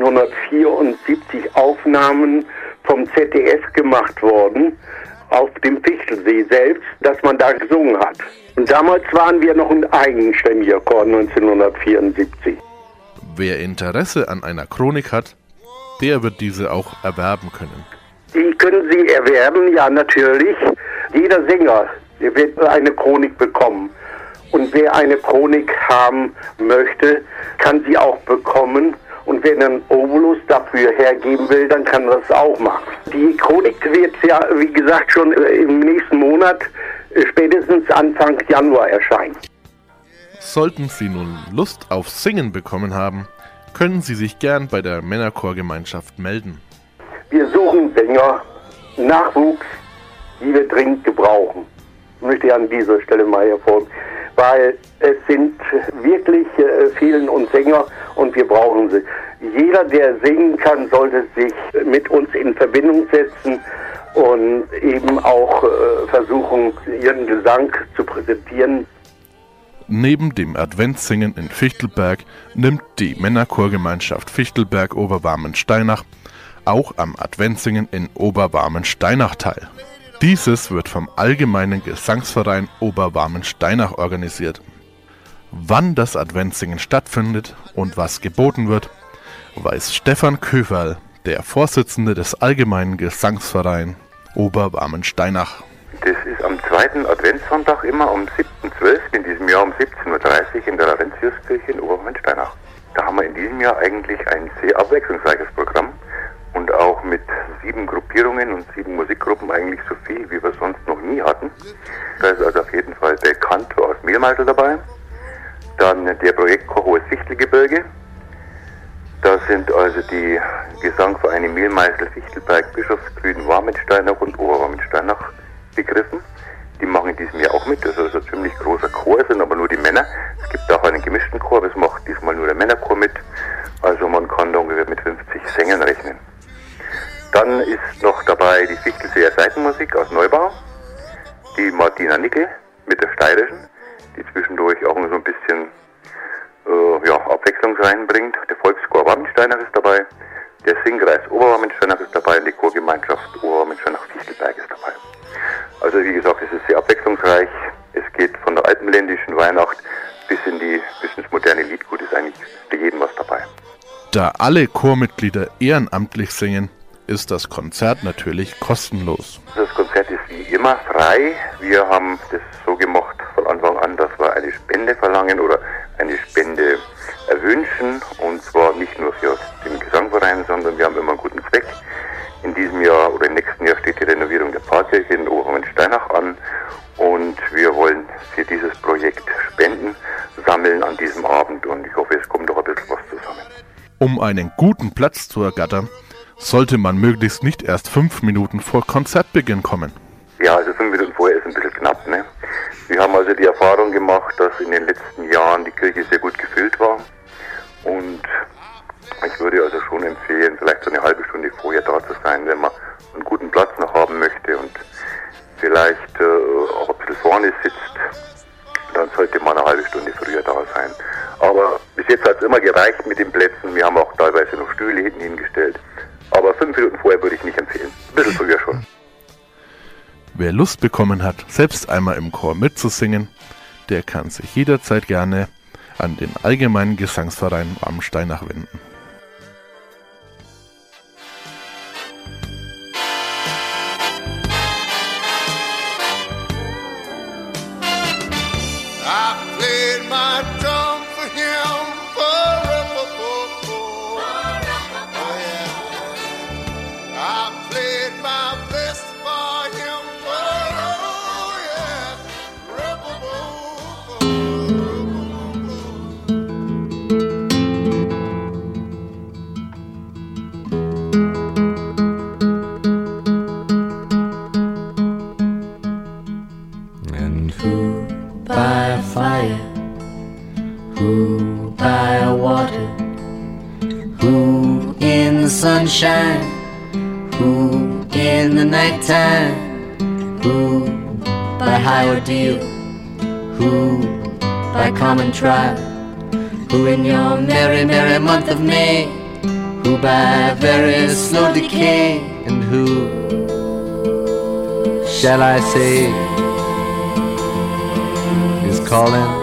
1974 Aufnahmen vom ZDF gemacht worden, auf dem Fichtelsee selbst, dass man da gesungen hat. Und damals waren wir noch ein eigenständiger Chor 1974. Wer Interesse an einer Chronik hat, der wird diese auch erwerben können. Die können Sie erwerben, ja natürlich. Jeder Sänger wird eine Chronik bekommen. Und wer eine Chronik haben möchte, kann sie auch bekommen. Und wer einen Obolus dafür hergeben will, dann kann das auch machen. Die Chronik wird ja, wie gesagt, schon im nächsten Monat, spätestens Anfang Januar erscheinen. Sollten Sie nun Lust auf Singen bekommen haben, können Sie sich gern bei der Männerchorgemeinschaft melden. Wir suchen Sänger, Nachwuchs, die wir dringend gebrauchen. Das möchte ich an dieser Stelle mal hervorheben, weil es sind wirklich vielen uns Sänger und wir brauchen sie. Jeder, der singen kann, sollte sich mit uns in Verbindung setzen und eben auch versuchen, ihren Gesang zu präsentieren. Neben dem Adventssingen in Fichtelberg nimmt die Männerchorgemeinschaft Fichtelberg-Oberwarmensteinach auch am Adventssingen in Oberwarmensteinach teil. Dieses wird vom Allgemeinen Gesangsverein Oberwarmensteinach organisiert. Wann das Adventssingen stattfindet und was geboten wird, weiß Stefan Köferl, der Vorsitzende des Allgemeinen Gesangsverein Oberwarmensteinach. Das ist am 2. Adventssonntag immer am 7.12. in diesem Jahr um 17.30 Uhr in der Laurentiuskirche in Oberwarmensteinach. Da haben wir in diesem Jahr eigentlich ein sehr abwechslungsreiches Programm und auch mit 7 Gruppierungen und 7 Musikgruppen eigentlich so viel, wie wir sonst noch nie hatten. Da ist also auf jeden Fall der Kantor aus Mehlmeißel dabei, dann der Projektchor Hohes Fichtelgebirge, da sind also die Gesangvereine Mehlmeißel, Fichtelberg, Bischofsgrün, Warmensteinach und Oberwarmensteinach begriffen. Die machen in diesem Jahr auch mit, das ist also ein ziemlich großer Chor, es sind aber nur die Männer. Es gibt auch einen gemischten Chor, das macht diesmal nur der Männerchor mit, also man kann da ungefähr mit 50 Sängern rechnen. Dann ist noch dabei die Fichtelseer Saitenmusik aus Neubau, die Martina Nickel mit der steirischen, die zwischendurch auch so ein bisschen Abwechslung reinbringt. Der Volkschor Warmensteinach ist dabei, Der Singkreis Oberwarmensteinach ist dabei und die Chorgemeinschaft Oberwarmensteinach-Fichtelberg ist dabei. Also wie gesagt, es ist sehr abwechslungsreich. Es geht von der alpenländischen Weihnacht bis ins moderne Liedgut, ist eigentlich für jeden was dabei. Da alle Chormitglieder ehrenamtlich singen, ist das Konzert natürlich kostenlos. Das Konzert ist wie immer frei. Wir haben das so gemacht von Anfang an, dass wir eine Spende verlangen oder eine Spende erwünschen. Und zwar nicht nur für den Gesangverein, sondern wir haben immer einen guten Zweck. In diesem Jahr oder im nächsten Jahr steht die Renovierung der Pfarrkirche in Oberwarmensteinach an. Und wir wollen für dieses Projekt Spenden sammeln an diesem Abend. Und ich hoffe, es kommt doch ein bisschen was zusammen. Um einen guten Platz zu ergattern, sollte man möglichst nicht erst 5 Minuten vor Konzertbeginn kommen. Ja, also 5 Minuten vorher ist ein bisschen knapp, ne? Wir haben also die Erfahrung gemacht, dass in den letzten Jahren die Kirche sehr gut gefüllt war. Und ich würde also schon empfehlen, vielleicht so eine halbe Stunde vorher da zu sein, wenn man einen guten Platz noch haben möchte und vielleicht auch ein bisschen vorne sitzt, dann sollte man eine halbe Stunde früher da sein. Aber bis jetzt hat es immer gereicht mit den Plätzen. Wir haben auch teilweise noch Stühle hinten hingestellt. Aber 5 Minuten vorher würde ich nicht empfehlen. Ein bisschen früher schon. Wer Lust bekommen hat, selbst einmal im Chor mitzusingen, der kann sich jederzeit gerne an den Allgemeinen Gesangsverein Warmensteinach wenden. Sunshine, who in the nighttime, who by high ordeal, who by common trial, who in your merry, merry month of May, who by very slow decay, and who shall I say is calling?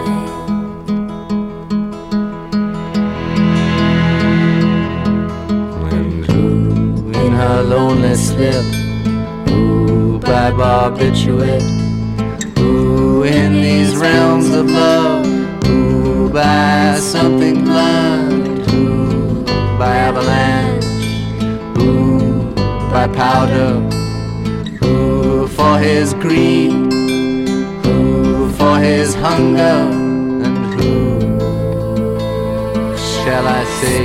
Her lonely slip, who by barbiturate, who in these realms of love, who by something blunt, who by avalanche, who by powder, who for his greed, who for his hunger, and who shall I say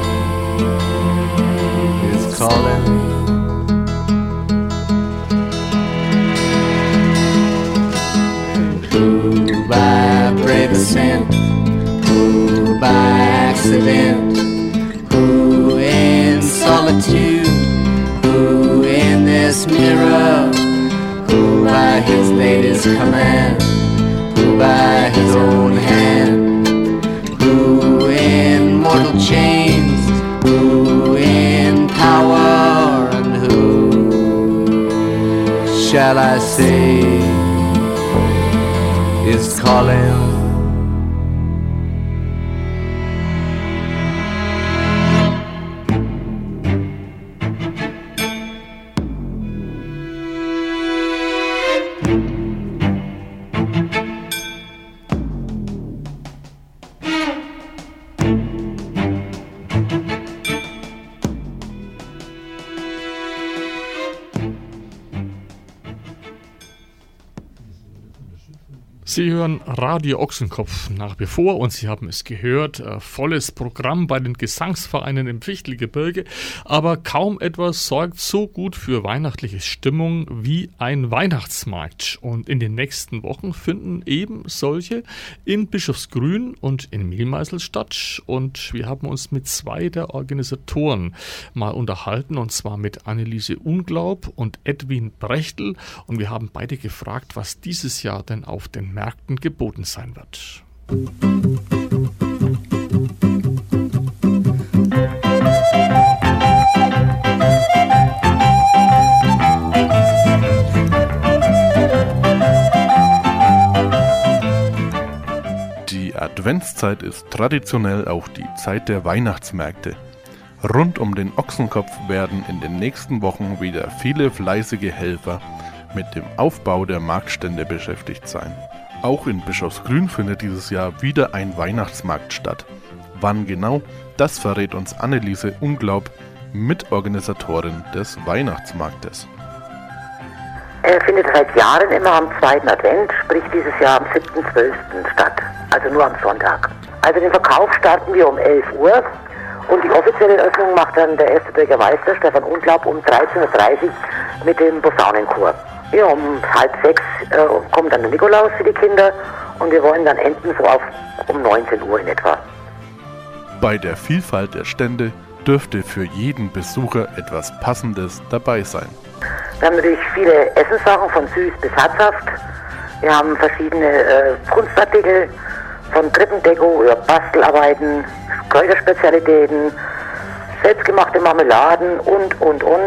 is calling? Who by brave ascent, who by accident, who in solitude, who in this mirror, who by his lady's command, who by his own hand, who in mortal chains, who in power, and who shall I say is calling? Sie hören Radio Ochsenkopf nach wie vor und Sie haben es gehört, volles Programm bei den Gesangsvereinen im Fichtelgebirge, aber kaum etwas sorgt so gut für weihnachtliche Stimmung wie ein Weihnachtsmarkt. Und in den nächsten Wochen finden eben solche in Bischofsgrün und in Mehlmeißel statt. Und wir haben uns mit zwei der Organisatoren mal unterhalten, und zwar mit Anneliese Unglaub und Edwin Brechtl. Und wir haben beide gefragt, was dieses Jahr denn auf den Märkten geboten sein wird. Die Adventszeit ist traditionell auch die Zeit der Weihnachtsmärkte. Rund um den Ochsenkopf werden in den nächsten Wochen wieder viele fleißige Helfer mit dem Aufbau der Marktstände beschäftigt sein. Auch in Bischofsgrün findet dieses Jahr wieder ein Weihnachtsmarkt statt. Wann genau, das verrät uns Anneliese Unglaub, Mitorganisatorin des Weihnachtsmarktes. Er findet seit Jahren immer am 2. Advent, sprich dieses Jahr am 7.12. statt, also nur am Sonntag. Also den Verkauf starten wir um 11 Uhr und die offizielle Eröffnung macht dann der erste Bürgermeister Stefan Unglaub um 13.30 Uhr mit dem Posaunenchor. Ja, um 5:30 kommt dann der Nikolaus für die Kinder und wir wollen dann enden so um 19 Uhr in etwa. Bei der Vielfalt der Stände dürfte für jeden Besucher etwas Passendes dabei sein. Wir haben natürlich viele Essenssachen von süß bis herzhaft. Wir haben verschiedene Kunstartikel von Krippendeko über Bastelarbeiten, Kräuterspezialitäten, selbstgemachte Marmeladen und.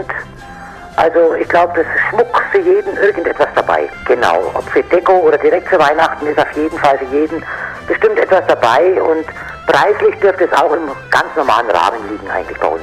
Also ich glaube, das ist Schmuck für jeden irgendetwas dabei. Genau, ob für Deko oder direkt für Weihnachten ist auf jeden Fall für jeden bestimmt etwas dabei und preislich dürfte es auch im ganz normalen Rahmen liegen eigentlich bei uns.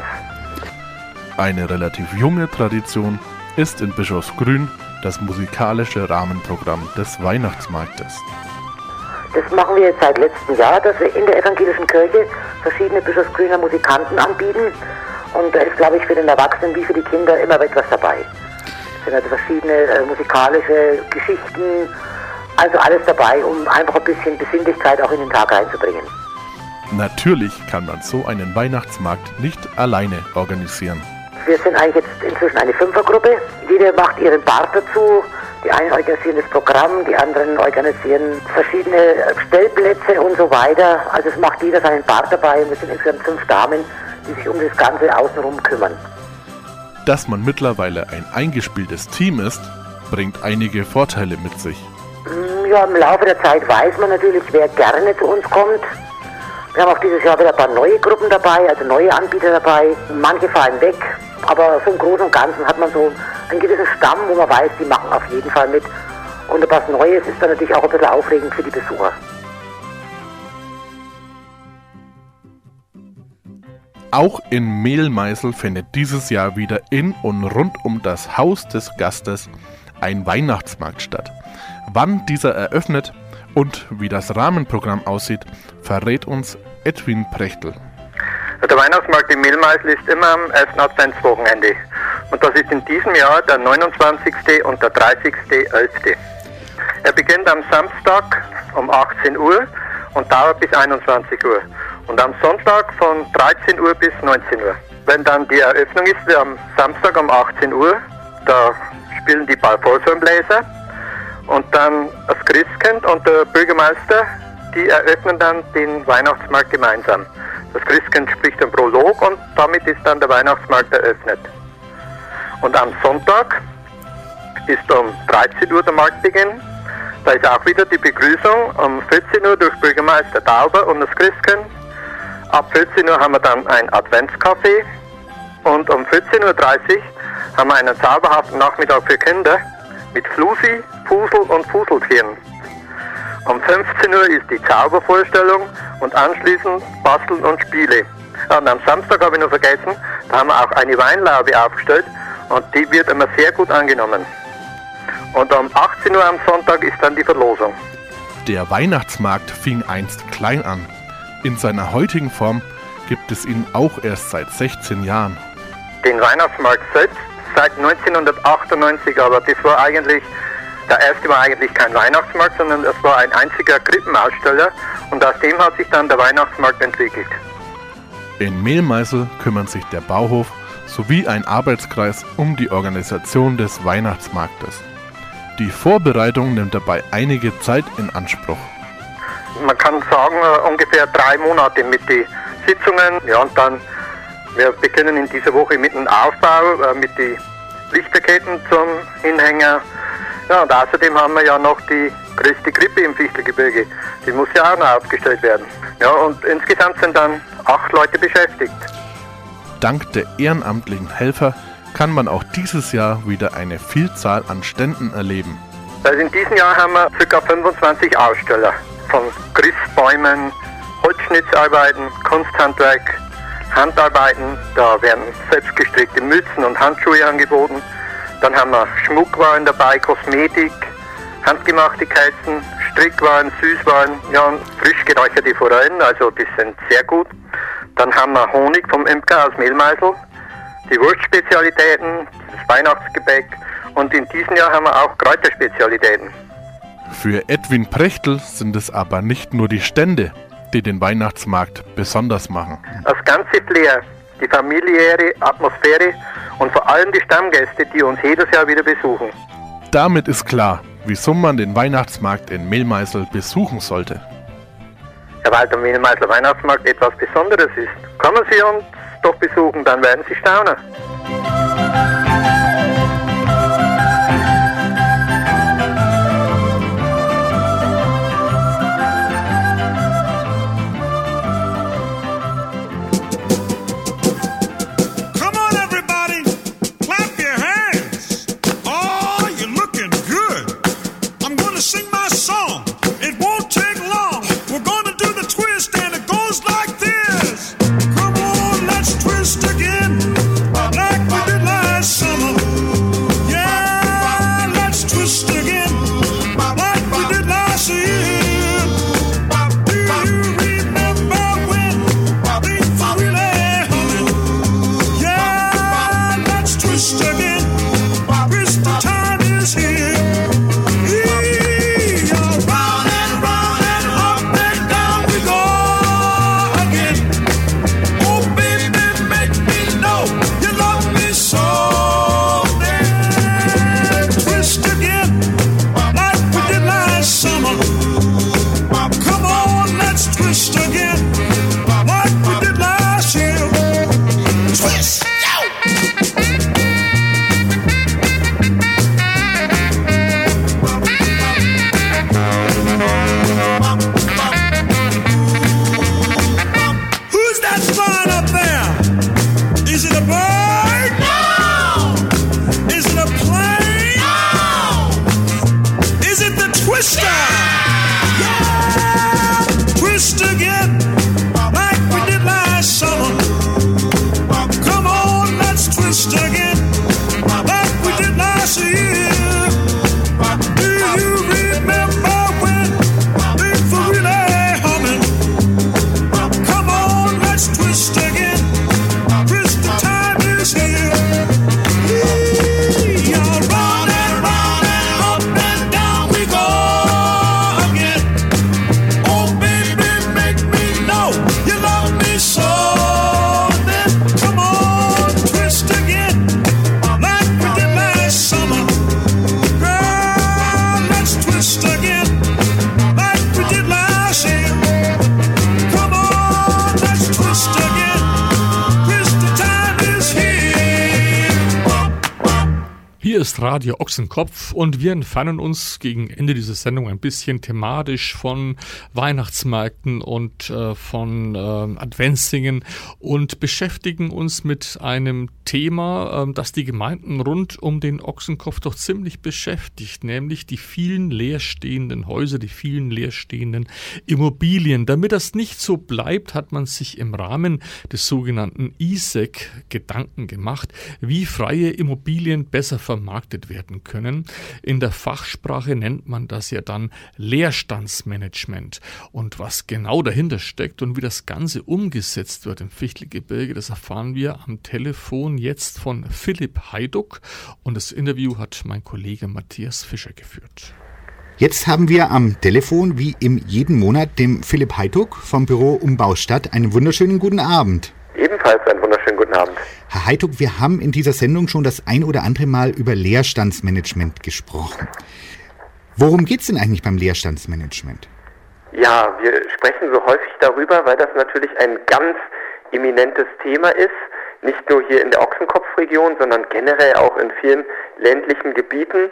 Eine relativ junge Tradition ist in Bischofsgrün das musikalische Rahmenprogramm des Weihnachtsmarktes. Das machen wir jetzt seit letztem Jahr, dass wir in der evangelischen Kirche verschiedene Bischofsgrüner Musikanten anbieten. Und da ist, glaube ich, für den Erwachsenen wie für die Kinder immer etwas dabei. Es sind also verschiedene musikalische Geschichten, also alles dabei, um einfach ein bisschen Besinnlichkeit auch in den Tag reinzubringen. Natürlich kann man so einen Weihnachtsmarkt nicht alleine organisieren. Wir sind eigentlich jetzt inzwischen eine Fünfergruppe. Jeder macht ihren Part dazu. Die einen organisieren das Programm, die anderen organisieren verschiedene Stellplätze und so weiter. Also es macht jeder seinen Part dabei. Und wir sind insgesamt 5 Damen, die sich um das Ganze außenrum kümmern. Dass man mittlerweile ein eingespieltes Team ist, bringt einige Vorteile mit sich. Ja, im Laufe der Zeit weiß man natürlich, wer gerne zu uns kommt. Wir haben auch dieses Jahr wieder ein paar neue Gruppen dabei, also neue Anbieter dabei. Manche fallen weg, aber so im Großen und Ganzen hat man so einen gewissen Stamm, wo man weiß, die machen auf jeden Fall mit. Und etwas Neues ist dann natürlich auch ein bisschen aufregend für die Besucher. Auch in Mehlmeißel findet dieses Jahr wieder in und rund um das Haus des Gastes ein Weihnachtsmarkt statt. Wann dieser eröffnet und wie das Rahmenprogramm aussieht, verrät uns Edwin Prechtl. Der Weihnachtsmarkt in Mehlmeißel ist immer am ersten Adventswochenende. Und das ist in diesem Jahr der 29. und der 30.11. Er beginnt am Samstag um 18 Uhr und dauert bis 21 Uhr. Und am Sonntag von 13 Uhr bis 19 Uhr. Wenn dann die Eröffnung ist, am Samstag um 18 Uhr, da spielen die Balfourshornbläser und dann das Christkind und der Bürgermeister, die eröffnen dann den Weihnachtsmarkt gemeinsam. Das Christkind spricht den Prolog und damit ist dann der Weihnachtsmarkt eröffnet. Und am Sonntag ist um 13 Uhr der Marktbeginn. Da ist auch wieder die Begrüßung um 14 Uhr durch Bürgermeister Tauber und das Christkind. Ab 14 Uhr haben wir dann ein Adventscafé und um 14.30 Uhr haben wir einen zauberhaften Nachmittag für Kinder mit Flusi, Fusel und Fuseltieren. Um 15 Uhr ist die Zaubervorstellung und anschließend Basteln und Spiele. Und am Samstag habe ich noch vergessen, da haben wir auch eine Weinlaube aufgestellt und die wird immer sehr gut angenommen. Und um 18 Uhr am Sonntag ist dann die Verlosung. Der Weihnachtsmarkt fing einst klein an. In seiner heutigen Form gibt es ihn auch erst seit 16 Jahren. Den Weihnachtsmarkt selbst seit 1998, aber das war eigentlich, der erste war eigentlich kein Weihnachtsmarkt, sondern es war ein einziger Krippenaussteller und aus dem hat sich dann der Weihnachtsmarkt entwickelt. In Mehlmeißel kümmern sich der Bauhof sowie ein Arbeitskreis um die Organisation des Weihnachtsmarktes. Die Vorbereitung nimmt dabei einige Zeit in Anspruch. Man kann sagen, ungefähr 3 Monate mit den Sitzungen. Ja, und dann, wir beginnen in dieser Woche mit dem Aufbau, mit den Lichterketten zum Hinhänger. Ja, und außerdem haben wir ja noch die größte Krippe im Fichtelgebirge. Die muss ja auch noch aufgestellt werden. Ja, und insgesamt sind dann 8 Leute beschäftigt. Dank der ehrenamtlichen Helfer kann man auch dieses Jahr wieder eine Vielzahl an Ständen erleben. Also in diesem Jahr haben wir ca. 25 Aussteller. von Christbäumen, Holzschnitzarbeiten, Kunsthandwerk, Handarbeiten, da werden selbstgestrickte Mützen und Handschuhe angeboten. Dann haben wir Schmuckwaren dabei, Kosmetik, handgemachte Kerzen, Strickwaren, Süßwaren, ja, und frisch geräucherte Forellen, also die sind sehr gut. Dann haben wir Honig vom Imker aus Mehlmeisel, die Wurstspezialitäten, das Weihnachtsgebäck und in diesem Jahr haben wir auch Kräuterspezialitäten. Für Edwin Prechtl sind es aber nicht nur die Stände, die den Weihnachtsmarkt besonders machen. Das ganze Flair, die familiäre Atmosphäre und vor allem die Stammgäste, die uns jedes Jahr wieder besuchen. Damit ist klar, wieso man den Weihnachtsmarkt in Mehlmeisel besuchen sollte. Ja, weil der Mehlmeisler Weihnachtsmarkt etwas Besonderes ist. Kommen Sie uns doch besuchen, dann werden Sie staunen. Hier ist Radio Ochsenkopf und wir entfernen uns gegen Ende dieser Sendung ein bisschen thematisch von Weihnachtsmärkten und von Adventssingen und beschäftigen uns mit einem Thema, das die Gemeinden rund um den Ochsenkopf doch ziemlich beschäftigt, nämlich die vielen leerstehenden Häuser, die vielen leerstehenden Immobilien. Damit das nicht so bleibt, hat man sich im Rahmen des sogenannten ISEC Gedanken gemacht, wie freie Immobilien besser vermarktet werden können. In der Fachsprache nennt man das ja dann Leerstandsmanagement. Und was genau dahinter steckt und wie das Ganze umgesetzt wird im Fichtelgebirge, das erfahren wir am Telefon jetzt von Philipp Heiduck. Und das Interview hat mein Kollege Matthias Fischer geführt. Jetzt haben wir am Telefon, wie im jeden Monat, dem Philipp Heiduck vom Büro Umbaustadt. Einen wunderschönen guten Abend. Ebenfalls einen wunderschönen guten Abend. Herr Heiduck, wir haben in dieser Sendung schon das ein oder andere Mal über Leerstandsmanagement gesprochen. Worum geht es denn eigentlich beim Leerstandsmanagement? Ja, wir sprechen so häufig darüber, weil das natürlich ein ganz eminentes Thema ist. Nicht nur hier in der Ochsenkopfregion, sondern generell auch in vielen ländlichen Gebieten.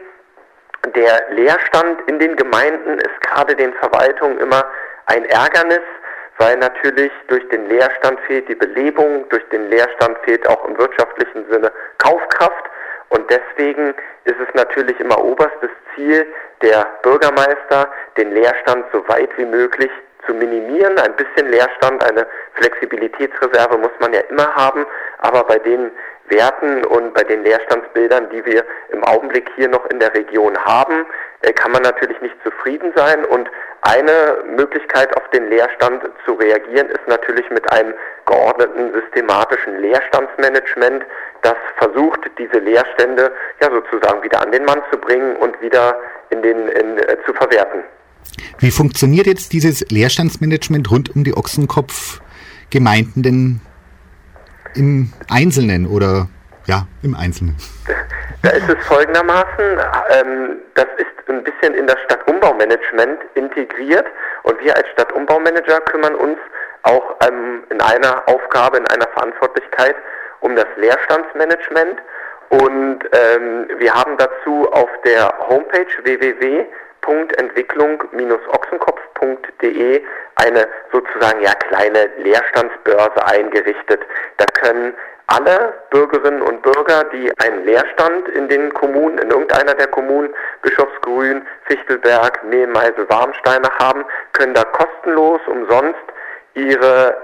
Der Leerstand in den Gemeinden ist gerade den Verwaltungen immer ein Ärgernis, weil natürlich durch den Leerstand fehlt die Belebung, durch den Leerstand fehlt auch im wirtschaftlichen Sinne Kaufkraft Und deswegen ist es natürlich immer oberstes Ziel der Bürgermeister, den Leerstand so weit wie möglich zu minimieren. Ein bisschen Leerstand, eine Flexibilitätsreserve muss man ja immer haben, aber bei den Werten und bei den Leerstandsbildern, die wir im Augenblick hier noch in der Region haben, kann man natürlich nicht zufrieden sein. Und eine Möglichkeit, auf den Leerstand zu reagieren, ist natürlich mit einem geordneten, systematischen Leerstandsmanagement, das versucht, diese Leerstände ja sozusagen wieder an den Mann zu bringen und wieder zu verwerten. Wie funktioniert jetzt dieses Leerstandsmanagement rund um die Ochsenkopf-Gemeinden denn im Einzelnen oder ja, im Einzelnen? Da ist es folgendermaßen, das ist ein bisschen in das Stadtumbaumanagement integriert und wir als Stadtumbaumanager kümmern uns auch in einer Aufgabe, in einer Verantwortlichkeit um das Leerstandsmanagement und wir haben dazu auf der Homepage www.entwicklung-ochsenkopf.de eine sozusagen kleine Leerstandsbörse eingerichtet. Da können alle Bürgerinnen und Bürger, die einen Leerstand in den Kommunen, in irgendeiner der Kommunen, Bischofsgrün, Fichtelberg, Mehlmeisel, Warnsteiner haben, können da kostenlos, umsonst ihre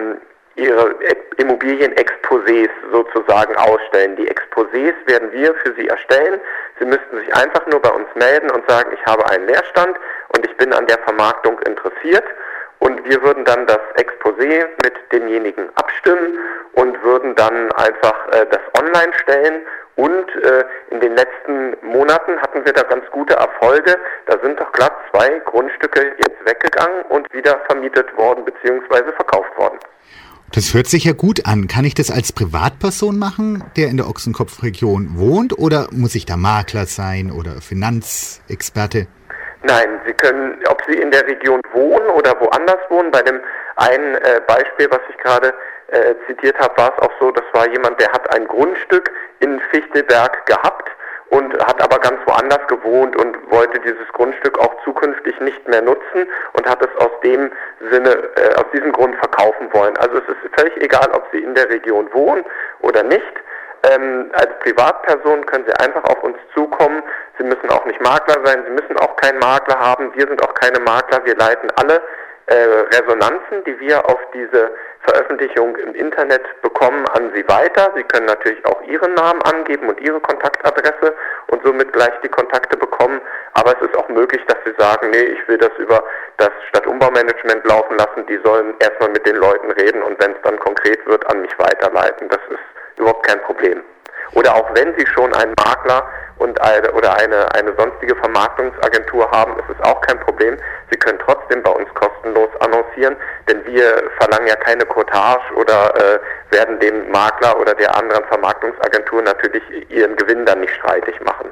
Immobilienexposés sozusagen ausstellen. Die Exposés werden wir für Sie erstellen. Sie müssten sich einfach nur bei uns melden und sagen, ich habe einen Leerstand und ich bin an der Vermarktung interessiert. Und wir würden dann das Exposé mit demjenigen abstimmen und würden dann einfach das online stellen. Und in den letzten Monaten hatten wir da ganz gute Erfolge. Da sind doch glatt 2 Grundstücke jetzt weggegangen und wieder vermietet worden bzw. verkauft worden. Das hört sich ja gut an. Kann ich das als Privatperson machen, der in der Ochsenkopf-Region wohnt? Oder muss ich da Makler sein oder Finanzexperte? Nein, Sie können, ob Sie in der Region wohnen oder woanders wohnen, bei dem einen Beispiel, was ich gerade zitiert habe, war es auch so, das war jemand, der hat ein Grundstück in Fichtelberg gehabt und hat aber ganz woanders gewohnt und wollte dieses Grundstück auch zukünftig nicht mehr nutzen und hat es aus dem Sinne, aus diesem Grund verkaufen wollen. Also es ist völlig egal, ob Sie in der Region wohnen oder nicht. Als Privatperson können Sie einfach auf uns zukommen. Sie müssen auch nicht Makler sein, Sie müssen auch keinen Makler haben. Wir sind auch keine Makler. Wir leiten alle Resonanzen, die wir auf diese Veröffentlichung im Internet bekommen, an Sie weiter. Sie können natürlich auch Ihren Namen angeben und Ihre Kontaktadresse und somit gleich die Kontakte bekommen. Aber es ist auch möglich, dass Sie sagen, nee, ich will das über das Stadtumbaumanagement laufen lassen. Die sollen erstmal mit den Leuten reden und wenn es dann konkret wird, an mich weiterleiten. Das ist überhaupt kein Problem. Oder auch wenn Sie schon einen Makler oder eine sonstige Vermarktungsagentur haben, ist es auch kein Problem. Sie können trotzdem bei uns kostenlos annoncieren, denn wir verlangen ja keine Cottage oder werden dem Makler oder der anderen Vermarktungsagentur natürlich ihren Gewinn dann nicht streitig machen.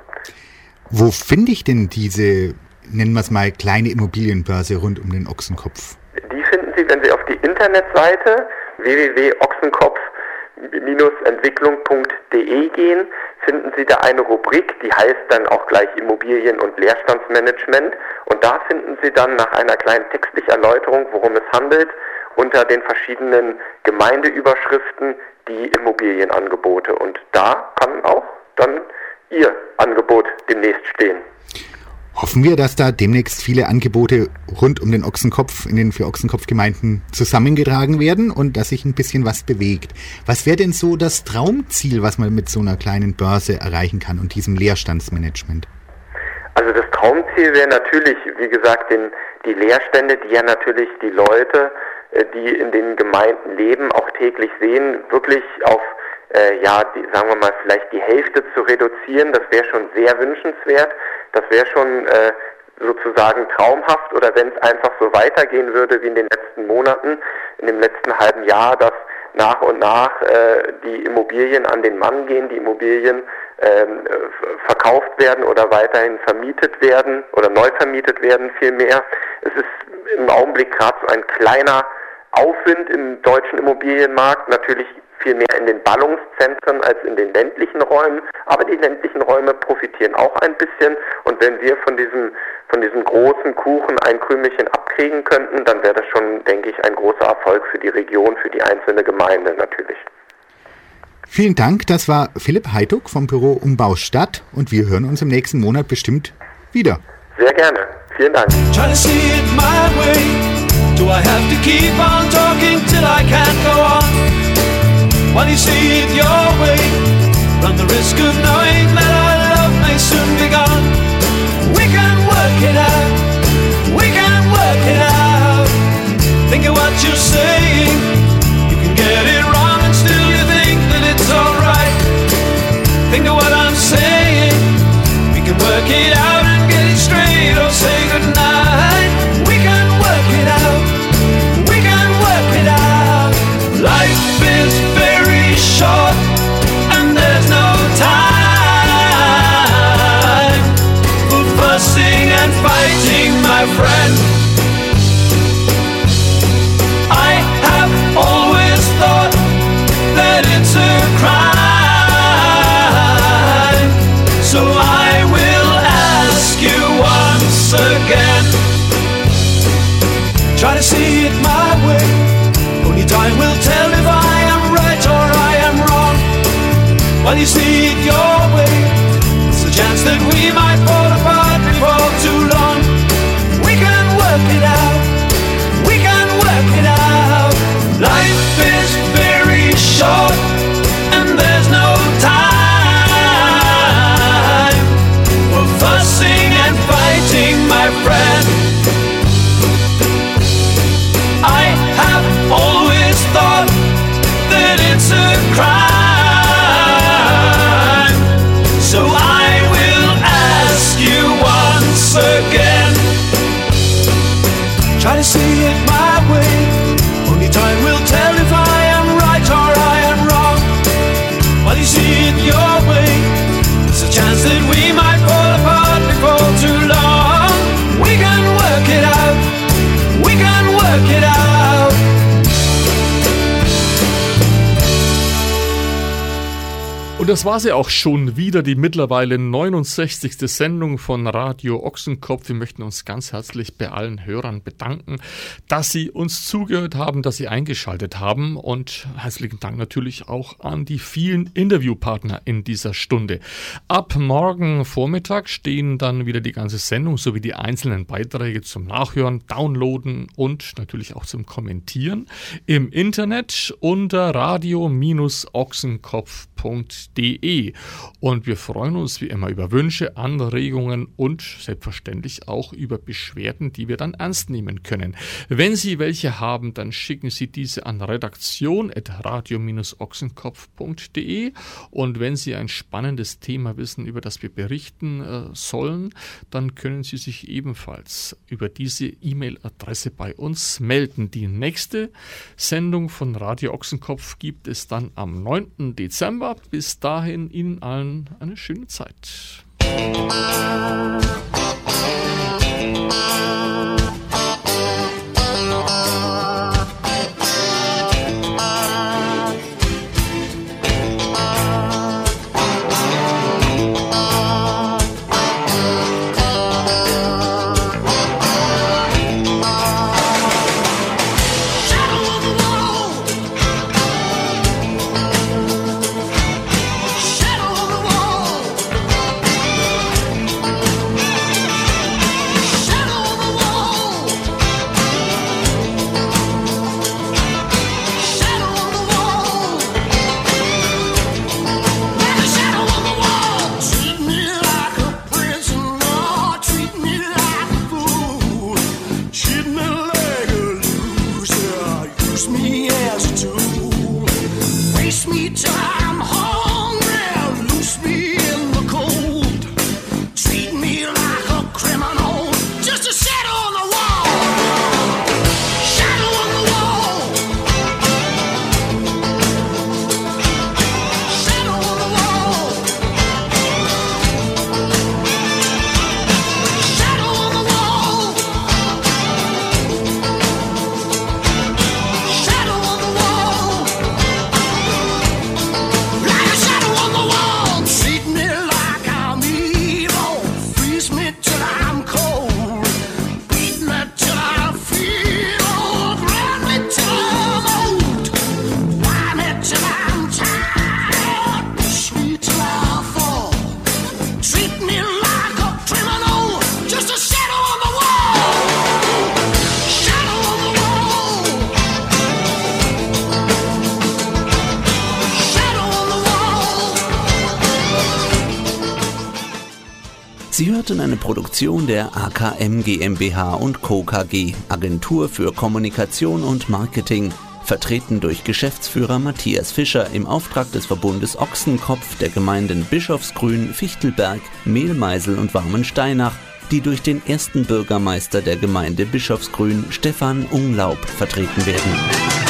Wo finde ich denn diese, nennen wir es mal, kleine Immobilienbörse rund um den Ochsenkopf? Die finden Sie, wenn Sie auf die Internetseite www.ochsenkopf-entwicklung.de gehen, finden Sie da eine Rubrik, die heißt dann auch gleich Immobilien- und Leerstandsmanagement. Und da finden Sie dann nach einer kleinen textlichen Erläuterung, worum es handelt, unter den verschiedenen Gemeindeüberschriften die Immobilienangebote. Und da kann auch dann Ihr Angebot demnächst stehen. Hoffen wir, dass da demnächst viele Angebote rund um den Ochsenkopf in den 4 Ochsenkopf-Gemeinden zusammengetragen werden und dass sich ein bisschen was bewegt. Was wäre denn so das Traumziel, was man mit so einer kleinen Börse erreichen kann und diesem Leerstandsmanagement? Also das Traumziel wäre natürlich, wie gesagt, die Leerstände, die ja natürlich die Leute, die in den Gemeinden leben, auch täglich sehen, wirklich auf sagen wir mal, vielleicht die Hälfte zu reduzieren. Das wäre schon sehr wünschenswert. Das wäre schon sozusagen traumhaft. Oder wenn es einfach so weitergehen würde wie in den letzten Monaten, in dem letzten halben Jahr, dass nach und nach die Immobilien an den Mann gehen, die Immobilien verkauft werden oder weiterhin vermietet werden oder neu vermietet werden vielmehr. Es ist im Augenblick gerade so ein kleiner Aufwind im deutschen Immobilienmarkt, natürlich viel mehr in den Ballungszentren als in den ländlichen Räumen, aber die ländlichen Räume profitieren auch ein bisschen und wenn wir von diesem großen Kuchen ein Krümelchen abkriegen könnten, dann wäre das schon, denke ich, ein großer Erfolg für die Region, für die einzelne Gemeinde natürlich. Vielen Dank, das war Philipp Heituk vom Büro Umbau Stadt und wir hören uns im nächsten Monat bestimmt wieder. Sehr gerne. Vielen Dank. Try to see it my way. Do I have to keep on talking till I can't go on? While you see it your way, run the risk of knowing that our love may soon be gone. We can work it out. We can work it out. Think of what you're saying. You can get it wrong and still you think that it's alright. Think of what I'm saying. We can work it out and get it straight or say goodnight. We can work it out. We can work it out. Life is very short and there's no time for fussing and fighting, my friend. I have always thought that it's a crime, so I will ask you once again. Try to see it my way. Only time will tell if I am right or I am wrong. While you see it your way, there's a chance that we might fall apart before too long. We can work it out. We can work it out. Life is very short and there's no time for fussing and fighting, my friend. I have always thought that it's a crime, so I will ask you once again. Try to see it my way. Only time will tell if I am right or I am wrong. While you see it your way, there's a chance that we might fall apart before too long. We can work it out. We can work it out. Und das war sie auch schon wieder, die mittlerweile 69. Sendung von Radio Ochsenkopf. Wir möchten uns ganz herzlich bei allen Hörern bedanken, dass sie uns zugehört haben, dass sie eingeschaltet haben und herzlichen Dank natürlich auch an die vielen Interviewpartner in dieser Stunde. Ab morgen Vormittag stehen dann wieder die ganze Sendung sowie die einzelnen Beiträge zum Nachhören, Downloaden und natürlich auch zum Kommentieren im Internet unter radio-ochsenkopf.de. Und wir freuen uns wie immer über Wünsche, Anregungen und selbstverständlich auch über Beschwerden, die wir dann ernst nehmen können. Wenn Sie welche haben, dann schicken Sie diese an redaktion@radio-ochsenkopf.de und wenn Sie ein spannendes Thema wissen, über das wir berichten sollen, dann können Sie sich ebenfalls über diese E-Mail-Adresse bei uns melden. Die nächste Sendung von Radio Ochsenkopf gibt es dann am 9. Dezember. Bis dahin Ihnen allen eine schöne Zeit. hörten eine Produktion der AKM GmbH und Co. KG, Agentur für Kommunikation und Marketing, vertreten durch Geschäftsführer Matthias Fischer im Auftrag des Verbundes Ochsenkopf der Gemeinden Bischofsgrün, Fichtelberg, Mehlmeisel und Warmensteinach, die durch den ersten Bürgermeister der Gemeinde Bischofsgrün, Stefan Unglaub, vertreten werden.